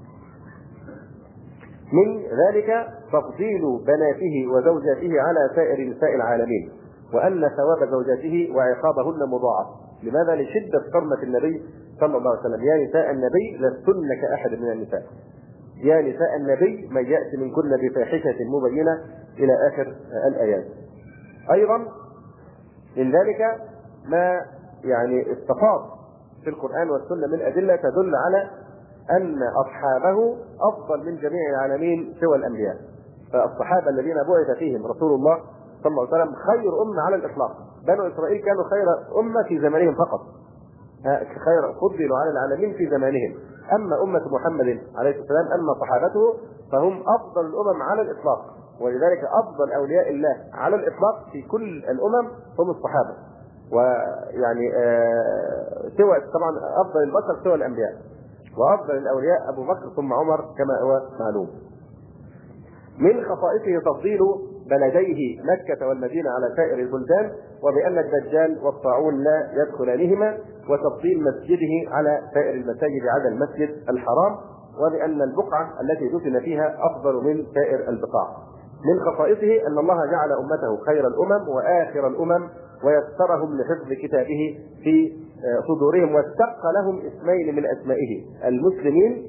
من ذلك تفضيل بناته وزوجاته على سائر نساء العالمين، وأن ثواب زوجاته وعقابهن مضاعف. لماذا؟ لشدة حرمة النبي صلى الله عليه وسلم. يا نساء النبي لستن كأحد من النساء، يا نساء النبي من يأتي منكن بفاحشة مبينة إلى آخر الآيات. أيضا من ذلك ما استفاض في القرآن والسنة من أدلة تدل على أن أصحابه أفضل من جميع العالمين سوى الأنبياء. فالصحابة الذين بعث فيهم رسول الله صلى الله عليه وسلم خير أمة على الإطلاق. بنو إسرائيل كانوا خير أمة في زمانهم فقط، خير فضلوا على العالمين في زمانهم. أما أمة محمد عليه السلام، أما صحابته فهم أفضل الأمم على الإطلاق، ولذلك أفضل أولياء الله على الإطلاق في كل الأمم هم الصحابة. ويعني سوى طبعا أفضل البشر سوى الأنبياء، وأفضل الأولياء أبو بكر ثم عمر كما هو معلوم. من خصائصه تفضيل بلديه مكة والمدينة على سائر البلدان، وبأن الدجال والطاعون لا يدخلانهما، وتفضيل مسجده على سائر المساجد عدا المسجد الحرام، وبأن البقعة التي دفن فيها أفضل من سائر البقاع. من خصائصه أن الله جعل أمته خير الأمم وآخر الأمم، ويسرهم لحفظ كتابه في صدورهم، واستق لهم اسمين من أسمائه، المسلمين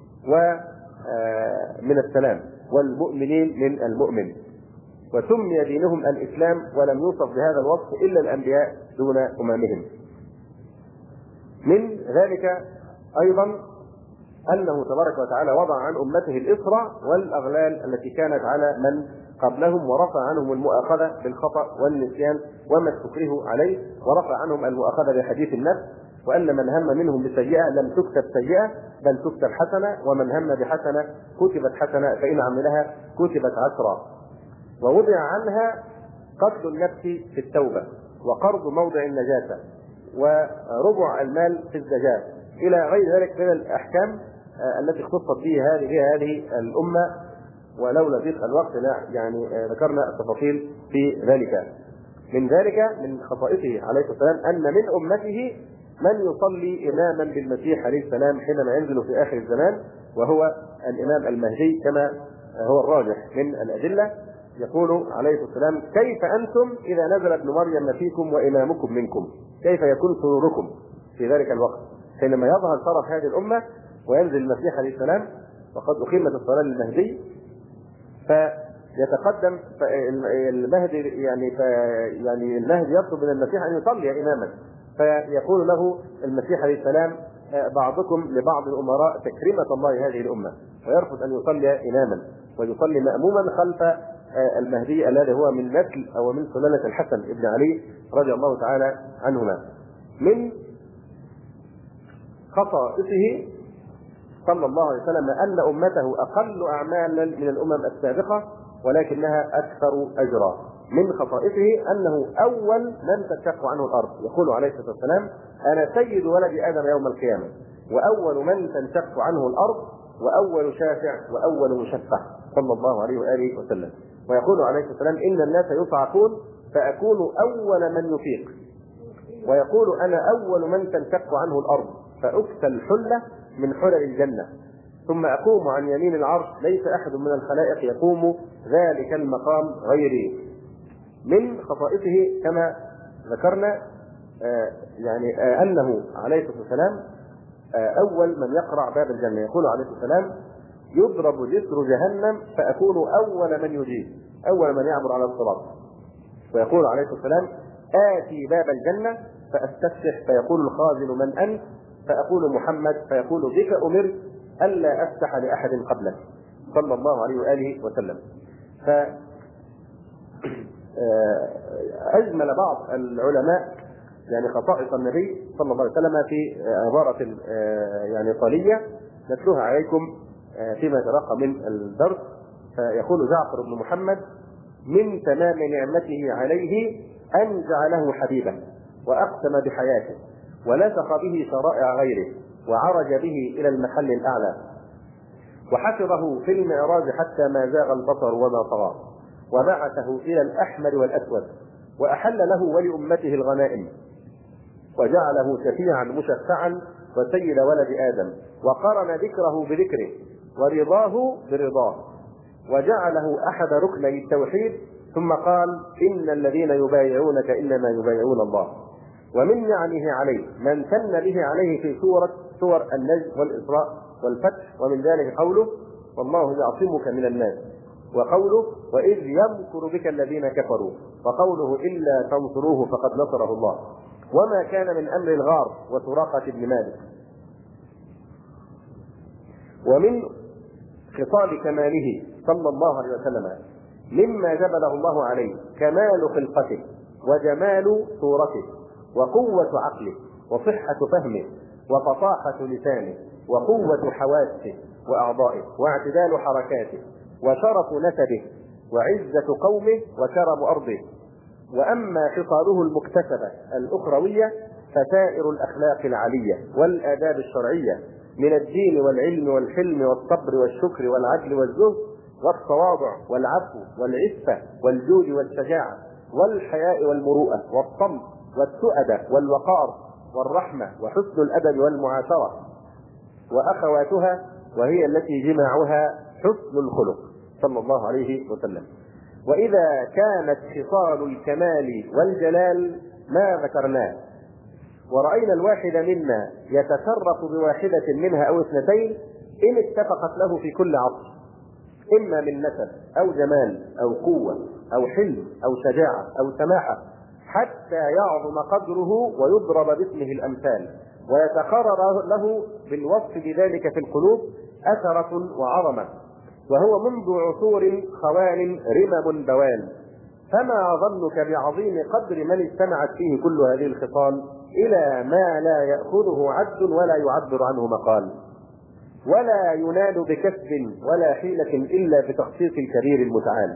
ومن السلام، والمؤمنين من المؤمن، وسمي دينهم الإسلام، ولم يوصف بهذا الوصف إلا الأنبياء دون أممهم. من ذلك أيضا أنه تبارك وتعالى وضع عن أمته الإصرة والأغلال التي كانت على من قبلهم، ورفع عنهم المؤاخذة بالخطأ والنسيان وما استكرهوا عليه، ورفع عنهم المؤاخذة بحديث النفس، وأن من هم منهم بسيئة لم تكتب سيئة بل تكتب حسنة، ومن هم بحسنة كتبت حسنة، فإن عملها كتبت 10. ووضع عنها قتل النفس في التوبة، وقرض موضع النجاسة، وربع المال في الزكاة، إلى غير ذلك من الأحكام التي اختصت به هذه الأمة، ولولا ضيق الوقت ذكرنا التفاصيل في ذلك. من ذلك من خصائصه عليه السلام أن من أمته من يصلي إماما بالمسيح عليه السلام حينما ينزل في آخر الزمان، وهو الإمام المهدي كما هو الراجح من الأدلة. يقول عليه السلام كيف أنتم إذا نزل ابن مريم فيكم وإمامكم منكم، كيف يكون سروركم في ذلك الوقت حينما يظهر طرف هذه الأمة وينزل المسيح عليه السلام، وقد أقيمت الصلاة للمهدي، فيتقدم المهدي المهدي يطلب من المسيح أن يصلي إماما، فيقول له المسيح عليه السلام بعضكم لبعض الأمراء تكريمة الله هذه الأمة، ويرفض أن يصلي إماما ويصلي مأموما خلف المهدي الذي هو من نسل أو من سلالة الحسن ابن علي رضي الله تعالى عنهما. من خصائصه صلى الله عليه وسلم أن أمته أقل أعمالا من الأمم السابقة ولكنها أكثر أجرا. من خصائصه أنه أول من تنشق عنه الأرض، يقول عليه الصلاة والسلام أنا سيد ولد آدم يوم القيامة، وأول من تنشق عنه الأرض، وأول شافع وأول مشفع صلى الله عليه وآله وسلم. ويقول عليه الصلاة والسلام إن الناس يصعقون فأكون أول من يفيق، ويقول أنا أول من تنشق عنه الأرض فأكسى الحلة من حلل الجنة، ثم أقوم عن يمين العرش ليس أحد من الخلائق يقوم ذلك المقام غيري. من خصائصه كما ذكرنا أنه عليه الصلاة والسلام أول من يقرع باب الجنة. يقول عليه السلام: يضرب جسر جهنم فأكون أول من يجيب، أول من يعبر على الصراط. ويقول عليه السلام: آتي باب الجنة فأستفتح فيقول الخازن: من أنت؟ فأقول: محمد. فيقول: بك أمرت ألا أفتح لأحد قبلك، صلى الله عليه وآله وسلم. أجمل بعض العلماء يعني خصائص النبي صلى الله عليه وسلم في عبارة يعني طالية نتلوها عليكم فيما تبقى من الدرس. فيقول جعفر بن محمد: من تمام نعمته عليه أن جعله حبيبا، وأقسم بحياته، ولصق به شرائع غيره، وعرج به إلى المحل الأعلى، وحفظه في المعراج حتى ما زاغ البصر وما طغى، وبعثه إلى الأحمر والأسود، وأحل له ولأمته الغنائم، وجعله شفيعا مشفعا وسيد ولد آدم، وقرن ذكره بذكره ورضاه برضاه، وجعله أحد ركني التوحيد، ثم قال: إن الذين يبايعونك إنما يبايعون الله. ومن نعمه عليه من ثن به عليه في سور النجم والإسراء والفتح، ومن ذلك قوله: والله يعصمك من الناس، وقوله: وإذ يمكر بك الذين كفروا، وقوله: إلا تنصروه فقد نصره الله، وما كان من أمر الغار وسراقة بن مالك. ومن خصال كماله صلى الله عليه وسلم مما جبله الله عليه كمال خلقته، وجمال صورته، وقوة عقله، وصحة فهمه، وفصاحة لسانه، وقوة حواسه وأعضائه، واعتدال حركاته، وشرف نسبه، وعزة قومه، وكرم أرضه. وأما خصاله المكتسبة الأخروية فسائر الأخلاق العلية والآداب الشرعية من الدين والعلم والحلم والصبر والشكر والعدل والزهد والتواضع والعفو والعفة والجود والشجاعة والحياء والمروءة والصمت والتؤدة والوقار والرحمة وحسن الأدب والمعاشرة وأخواتها، وهي التي جماعها حسن الخلق، صلى الله عليه وسلم. وإذا كانت خصال الكمال والجلال ما ذكرناه، ورأينا الواحد منا يتشرف بواحدة منها أو اثنتين إن اتفقت له في كل عصر، إما من نسب أو جمال أو قوة أو حلم أو شجاعة أو سماحة، حتى يعظم قدره ويضرب باسمه الأمثال، ويتقرر له بالوصف بذلك في القلوب أثرة وعظمة، وهو منذ عصور خوان رمم بوان. فما ظنك بعظيم قدر من اجتمعت فيه كل هذه الخصال إلى ما لا يأخذه عد ولا يعبر عنه مقال، ولا ينال بكسب ولا حيلة إلا بتخصيص الكبير المتعال،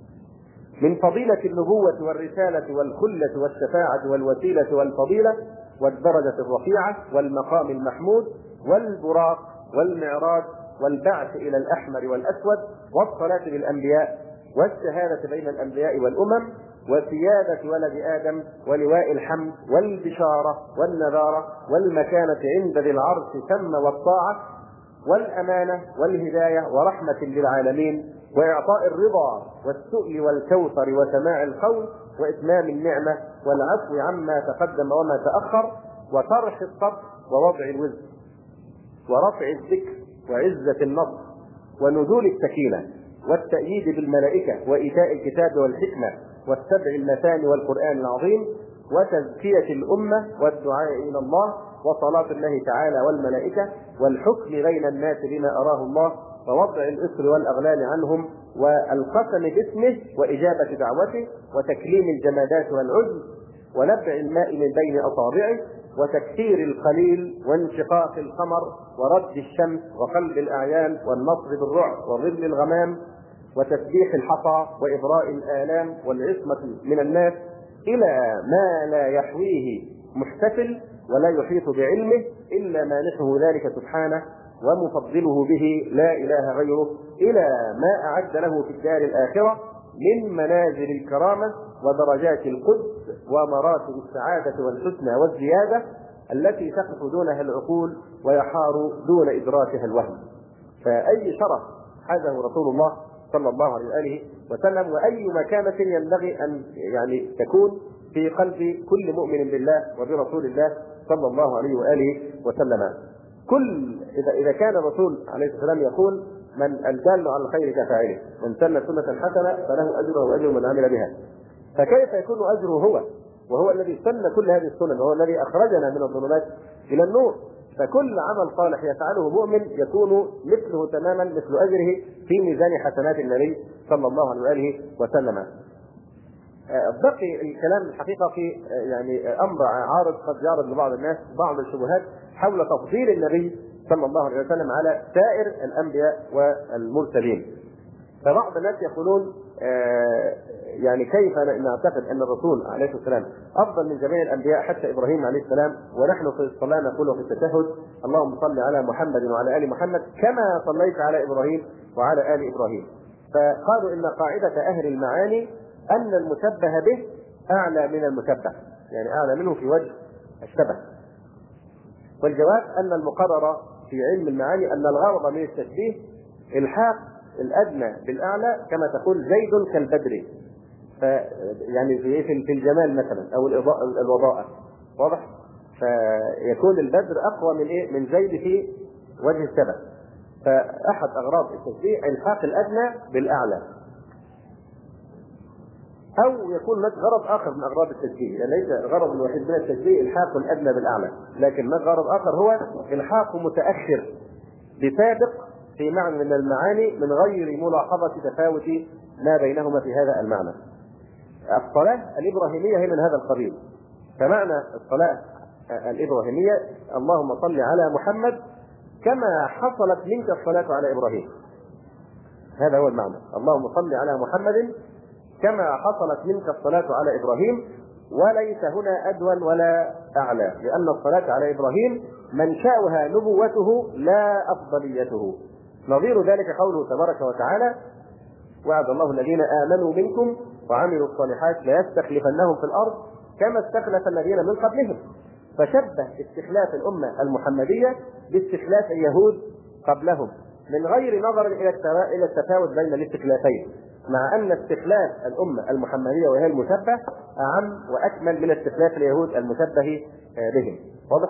من فضيلة النبوة والرسالة والخلة والشفاعة والوسيلة والفضيلة والدرجة الرفيعة والمقام المحمود والبراق والمعراج والبعث إلى الأحمر والأسود والصلاة بالأنبياء والشهادة بين الأنبياء والأمم وسيادة ولد آدم ولواء الحمد والبشارة والنذارة والمكانة عند ذي العرش ثم والطاعة والأمانة والهداية ورحمة للعالمين وإعطاء الرضا والسؤل والكوثر وسماع القول وإتمام النعمة والعفو عما تقدم وما تأخر وطرح الصبر ووضع الوزن ورفع الذكر وعزة النصر ونزول السكينة والتأييد بالملائكة وإيتاء الكتاب والحكمة والسبع المثاني والقرآن العظيم وتزكية الأمة والدعاء إلى الله وصلاة الله تعالى والملائكة والحكم بين الناس بما أراه الله ووضع الإصر والأغلال عنهم والقسم باسمه وإجابة دعوته وتكليم الجمادات والعجز ونبع الماء من بين أصابعه وتكثير القليل وانشقاق القمر ورد الشمس وقلب الأعيان والنصر بالرعب وظل الغمام وتسبيح الحصى وإبراء الآلام والعصمة من الناس إلى ما لا يحويه محتفل ولا يحيط بعلمه إلا مانحه ذلك سبحانه ومفضله به لا إله غيره، إلى ما أعد له في الدار الآخرة من منازل الكرامة ودرجات القدس ومراتب السعادة والحسنى والزيادة التي تقف دونها العقول ويحار دون إدراكها الوهم. فأي شرف حازه رسول الله صلى الله عليه وآله وسلم، وأي مكانة ينبغي أن يعني تكون في قلب كل مؤمن بالله وبرسول الله صلى الله عليه وآله وسلم. إذا كان الرسول عليه الصلاة والسلام يقول من الدال على الخير كفاعله، من سن سنة حسنة فله أجره وأجر من عمل بها، فكيف يكون أجره هو وهو الذي سن كل هذه السنن وهو الذي أخرجنا من الظلمات إلى النور؟ فكل عمل صالح يفعله مؤمن يكون مثله تماما مثل أجره في ميزان حسنات النبي صلى الله عليه وآله وسلم. بقي الكلام الحقيقة في يعني أمر عارض قد يعرض لبعض الناس بعض الشبهات حول تفضيل النبي صلى الله عليه وسلم على سائر الأنبياء والمرسلين. فبعض الناس يقولون يعني كيف نعتقد أن الرسول عليه الصلاة والسلام أفضل من جميع الأنبياء حتى إبراهيم عليه السلام، ونحن في الصلاة نقول في التشهد اللهم صل على محمد وعلى آل محمد كما صليت على إبراهيم وعلى آل إبراهيم. فقالوا إن قاعدة أهل المعاني أن المشبه به أعلى من المشبه، يعني أعلى منه في وجه الشبه. والجواب أن المقرر في علم المعاني أن الغرض من التشبيه الحاق الأدنى بالأعلى، كما تقول زيد كالبدر، يعني في الجمال مثلا أو الوضاءة، واضح؟ فيكون البدر أقوى من من زيد في وجه الشبه. فأحد أغراض التشبيه الحاق الأدنى بالأعلى، أو يكون هناك غرض آخر من أغراض التشبيه، يعني ليس الغرض الوحيد من التشبيه الحاق الأدنى بالأعلى، لكن هناك غرض آخر هو الحاق متأخر بسابق في معنى من المعاني من غير ملاحظة تفاوت ما بينهما في هذا المعنى. الصلاة الإبراهيمية هي من هذا القبيل، فمعنى الصلاة الإبراهيمية اللهم صل على محمد كما حصلت منك الصلاة على إبراهيم، هذا هو المعنى، اللهم صل على محمد كما حصلت منك الصلاة على إبراهيم، وليس هنا أدون ولا أعلى، لأن الصلاة على إبراهيم منشأها نبوته لا أفضليته. نظير ذلك قوله تبارك وتعالى وعد الله الذين آمنوا منكم وعملوا الصالحات ليستخلفنهم في الأرض كما استخلف الذين من قبلهم، فشبه استخلاف الأمة المحمدية باستخلاف اليهود قبلهم من غير نظر إلى التفاوت بين الاستخلافين، مع أن استخلاف الأمة المحمدية وهي المشبه أعم وأكمل من استخلاف اليهود المشبه بهم. واضح؟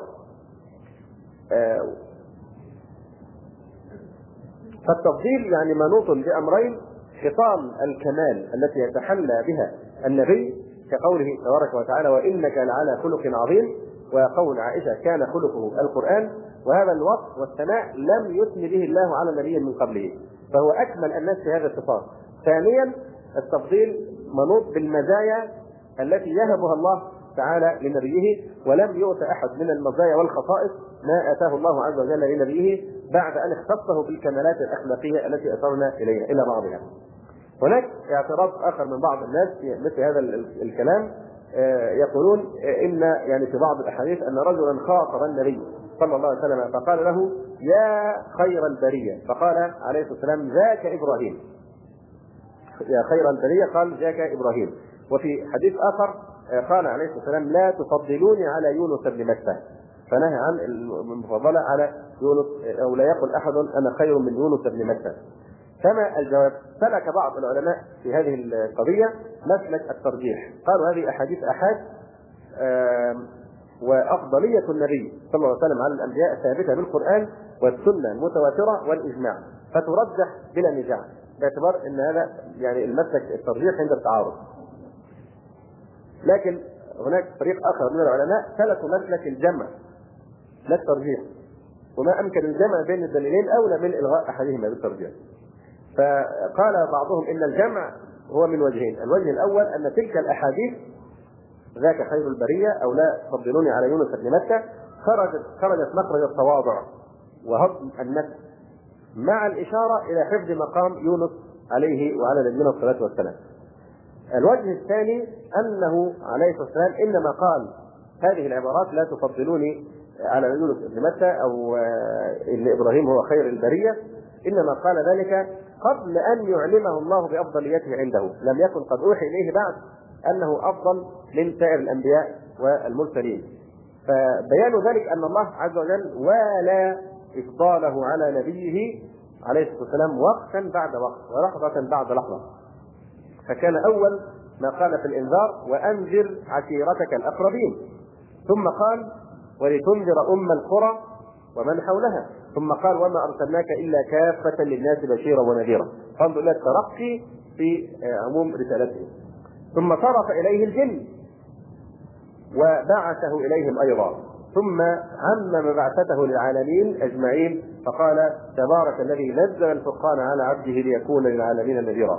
فالتفضيل يعني منوط بأمرين: خصال الكمال التي يتحلى بها النبي كقوله تبارك وتعالى وإنك لعلى خلق عظيم، وقول عائشة كان خلقه القرآن، وهذا الوصف والثناء لم يثن به الله على نبي من قبله، فهو أكمل الناس في هذا الصفات. ثانيا التفضيل منوط بالمزايا التي يهبها الله تعالى لنبيه، ولم يؤت أحد من المزايا والخصائص ما آتاه الله عز وجل لنبيه بعد أن اختصه بالكمالات الأخلاقية التي أشرنا إليها إلى بعضها. هناك اعتراض آخر من بعض الناس في مثل هذا الكلام، يقولون إن يعني في بعض الأحاديث أن رجلا خاطب النبي صلى الله عليه وسلم فقال له يا خير البرية، فقال عليه الصلاة والسلام ذاك إبراهيم، يا خير البرية قال ذاك إبراهيم. وفي حديث آخر قال عليه الصلاة والسلام لا تفضلوني على يونس بن متى، فنهى عن المفضلة على يونس، أو لا يقل أحد أنا خير من يونس بن متى. كما الجواب سلك بعض العلماء في هذه القضية مسلك الترجيح، قالوا هذه أحاديث أحاد، وأفضلية النبي صلى الله عليه وسلم على الأنبياء ثابتة بالقرآن والسنة المتواترة والإجماع، فترجح بلا نزاع، باعتبار أن هذا يعني المسلك الترجيح عند التعارض. لكن هناك فريق آخر من العلماء سلكوا مسلك الجمع لا الترجيح، وما أمكن الجمع بين الدليلين أولى من إلغاء أحدهما بالترجيح. فقال بعضهم إن الجمع هو من وجهين: الوجه الأول أن تلك الأحاديث ذاك خير البرية أو لا تفضلوني على يونس بن متى خرجت مخرج التواضع وهضم النفس مع الإشارة إلى حفظ مقام يونس عليه وعلى نبينا الصلاة والسلام. الوجه الثاني أنه عليه الصلاة والسلام إنما قال هذه العبارات لا تفضلوني على يونس بن متى أو إن إبراهيم هو خير البرية، إنما قال ذلك قبل أن يعلمه الله بأفضليته عنده، لم يكن قد أوحي إليه بعد أنه أفضل من سائر الأنبياء والمرسلين. فبيان ذلك أن الله عز وجل والى إفضاله على نبيه عليه الصلاة والسلام وقتا بعد وقت ولحظة بعد لحظة. فكان أول ما قال في الإنذار وأنذر عشيرتك الأقربين، ثم قال ولتنذر أم القرى ومن حولها، ثم قال وما أرسلناك إلا كافة للناس بشيرا ونذيرا. فانظر إلى الترقي في عموم رسالته. ثم صرف إليه الجن وبعثه إليهم أيضا، ثم عمم بعثته للعالمين أجمعين، فقال تبارك الذي نزل الفرقان على عبده ليكون للعالمين نذيرا.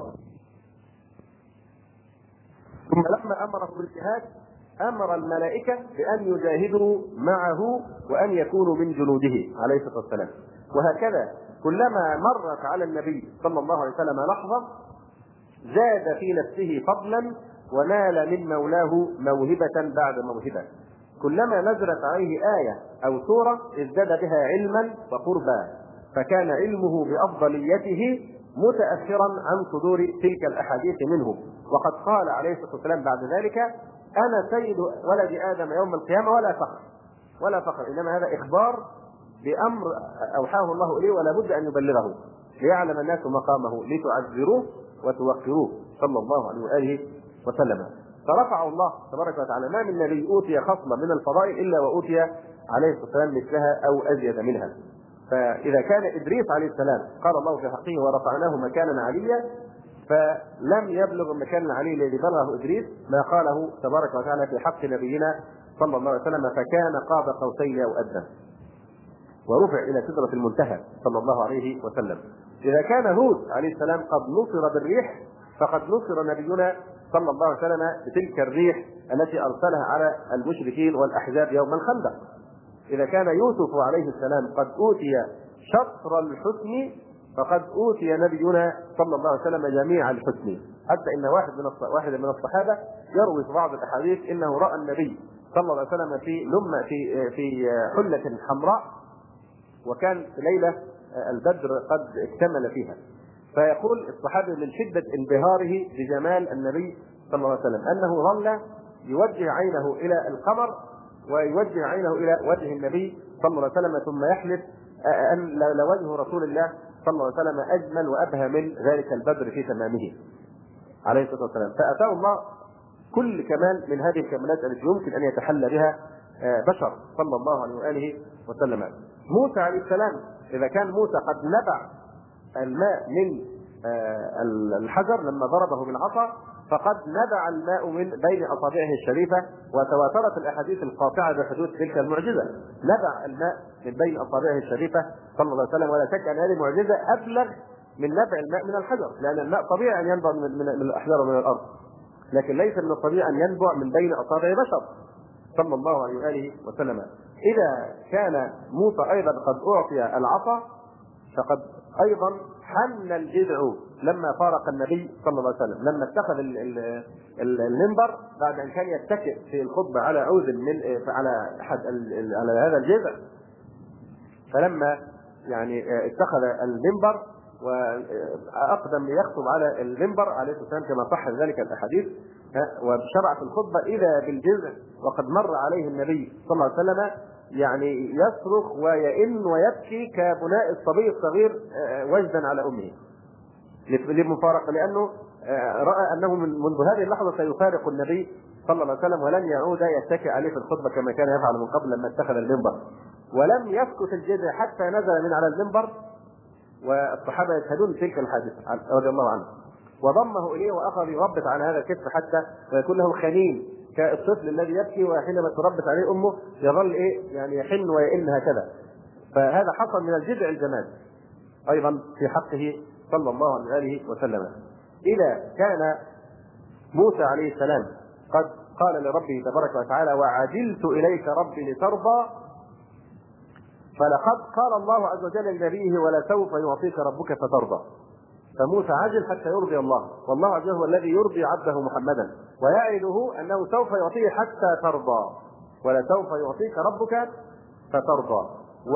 ثم لما أمره بالجهاد أمر الملائكة بأن يجاهدوا معه وأن يكونوا من جنوده عليه الصلاة والسلام. وهكذا كلما مرت على النبي صلى الله عليه وسلم لحظة زاد في نفسه فضلا ونال من مولاه موهبة بعد موهبة. كلما نزلت عليه آية أو سورة ازداد بها علما وقربا، فكان علمه بأفضليته متأخرا عن صدور تلك الأحاديث منه. وقد قال عليه الصلاة والسلام بعد ذلك أنا سيد ولد آدم يوم القيامة ولا فخر، إنما هذا إخبار بأمر أوحاه الله إليه ولا بد أن يبلغه ليعلم الناس مقامه لتعذروه وتوقروه صلى الله عليه وآله وسلم. فرفعه الله تبارك وتعالى. ما من نبي أوتي خصلة من الفضائل إلا وأوتي عليه الصلاة والسلام مثلها أو أزيد منها. فإذا كان إدريس عليه السلام قال الله في حقه ورفعناه مكانا عليا، فلم يبلغ المكان العلي الذي بلغه إدريس ما قاله تبارك وتعالى في حق نبينا صلى الله عليه وسلم فكان قاب قوسين أو أدنى، ورفع إلى سدرة المنتهى صلى الله عليه وسلم. إذا كان هود عليه السلام قد نصر بالريح، فقد نصر نبينا صلى الله عليه وسلم بتلك الريح التي أرسلها على المشركين والأحزاب يوم الخندق. إذا كان يوسف عليه السلام قد أوتي شطر الحسن، فقد أوتي نبينا صلى الله عليه وسلم جميع الحسن. حتى إن واحد من الصحابة يروي في بعض الأحاديث إنه رأى النبي صلى الله عليه وسلم في حلة حمراء، وكان ليلة البدر قد اكتمل فيها. فيقول الصحابي من شدة انبهاره بجمال النبي صلى الله عليه وسلم أنه ظل يوجه عينه إلى القمر ويوجه عينه إلى وجه النبي صلى الله عليه وسلم، ثم يحلف أن لوجه رسول الله صلى الله عليه وسلم أجمل وأبهى من ذلك البدر في تمامه عليه الصلاة والسلام. فأتاه الله كل كمال من هذه الكمالات التي يمكن أن يتحلى بها بشر صلى الله عليه وآله وسلم. موسى عليه السلام إذا كان موسى قد نبع الماء من الحجر لما ضربه بالعصا، فقد نبع الماء من بين أصابعه الشريفة، وتواترت الأحاديث القاطعة بحدوث تلك المعجزة. نبع الماء من بين أصابعه الشريفة صلى الله عليه وسلم، ولا شك أن هذه معجزة أبلغ من نبع الماء من الحجر، لأن الماء طبيعي أن ينبع من الأحجار ومن الأرض، لكن ليس من الطبيعي أن ينبع من بين أصابع بشر صلى الله عليه وآله وسلم. إذا كان موسى أيضا قد أعطي العصا، فقد أيضا حن الجذع لما فارق النبي صلى الله عليه وسلم، لما اتخذ المنبر بعد أن كان يتكئ في الخطبة على عود من على هذا الجذع، فلما يعني اتخذ المنبر وأقدم ليخطب على المنبر عليه الصلاة والسلام كما صح ذلك الأحاديث، وشرع في الخطبة إذا بالجذع وقد مر عليه النبي صلى الله عليه وسلم يعني يصرخ ويئن ويبكي كبناء الصبي الصغير وجدا على أمه للمفارقة، لأنه رأى أنه منذ هذه اللحظة سيفارق النبي صلى الله عليه وسلم ولن يعود يتكئ عليه في الخطبة كما كان يفعل من قبل لما اتخذ المنبر. ولم يسكت الجذع حتى نزل من على المنبر، والصحابة يشهدون تلك الحادثة رضي الله عنه، وضمه إليه وأخذ يربط على هذا الكتف حتى ويكون له خنين كالطفل الذي يبكي وحينما تربط عليه أمه يظل يعني يحن ويئن هكذا. فهذا حصل من الجذع الجمال أيضا في حقه صلى الله عليه وآله وسلم. إذا كان موسى عليه السلام قد قال لربه تبارك وتعالى وعجلت إليك ربي لترضى، فلقد قال الله عز وجل لنبيه ولسوف يعطيك ربك فترضى. فموسى عجل حتى يرضي الله، والله عز وجل هو الذي يرضي عبده محمدا ويعده أنه سوف يعطيه حتى ترضى، ولسوف يعطيك ربك فترضى.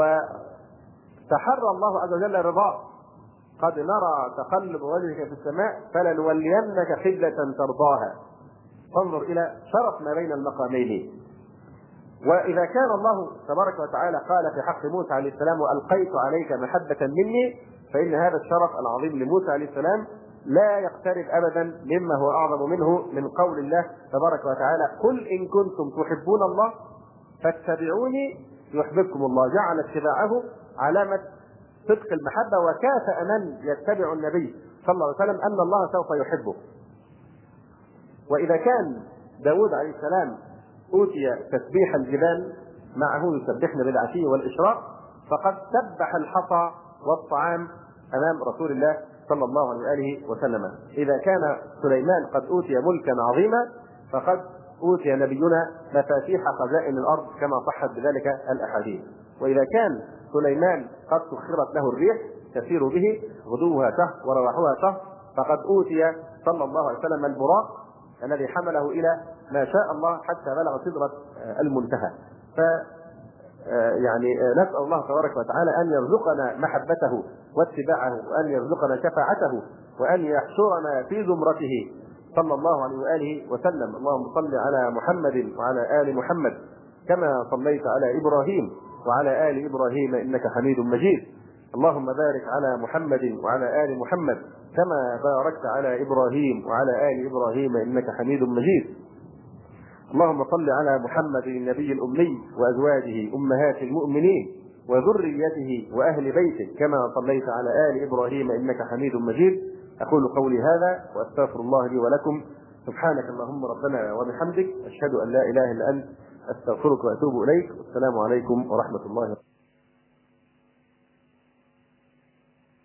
وتحرى الله عز وجل رضاه، قد نرى تقلب وجهك في السماء فلنولينك قبلة ترضاها. فانظر إلى شرف ما بين المقامين. وإذا كان الله تبارك وتعالى قال في حق موسى عليه السلام وألقيت عليك محبة مني، فإن هذا الشرف العظيم لموسى عليه السلام لا يقترب أبدا مما هو أعظم منه من قول الله تبارك وتعالى قل إن كنتم تحبون الله فاتبعوني يحببكم الله. جعل اتباعه علامة صدق المحبة، وكافأ من يتبع النبي صلى الله عليه وسلم أن الله سوف يحبه. وإذا كان داود عليه السلام أوتي تسبيح الجبال معه يسبحن بالعشي والإشراق، فقد سبح الحصى والطعام أمام رسول الله صلى الله عليه وآله وسلم. إذا كان سليمان قد أوتي ملكا عظيما، فقد أوتي نبينا مفاتيح خزائن الأرض كما صحت بذلك الأحاديث. وإذا كان سليمان قد سخرت له الريح تسير به غدوها شهر ورواحها شهر، فقد أوتي صلى الله عليه وسلم البراق الذي حمله إلى ما شاء الله حتى بلغ سدرة المنتهى. يعني نسأل الله تبارك وتعالى أن يرزقنا محبته واتباعه، وأن يرزقنا شفاعته، وأن يحشرنا في زمرته صلى الله عليه وآله وسلم. اللهم صل على محمد وعلى آل محمد كما صليت على إبراهيم وعلى آل إبراهيم إنك حميد مجيد. اللهم بارك على محمد وعلى آل محمد كما باركت على إبراهيم وعلى آل إبراهيم إنك حميد مجيد. اللهم صل على محمد النبي الأمي وأزواجه أمهات المؤمنين وذريته وأهل بيته كما صليت على آل إبراهيم إنك حميد مجيد. أقول قولي هذا وأستغفر الله لي ولكم. سبحانك اللهم ربنا وبحمدك، أشهد أن لا إله إلا أنت، أستغفرك وأتوب إليك. والسلام عليكم ورحمة الله وبركاته.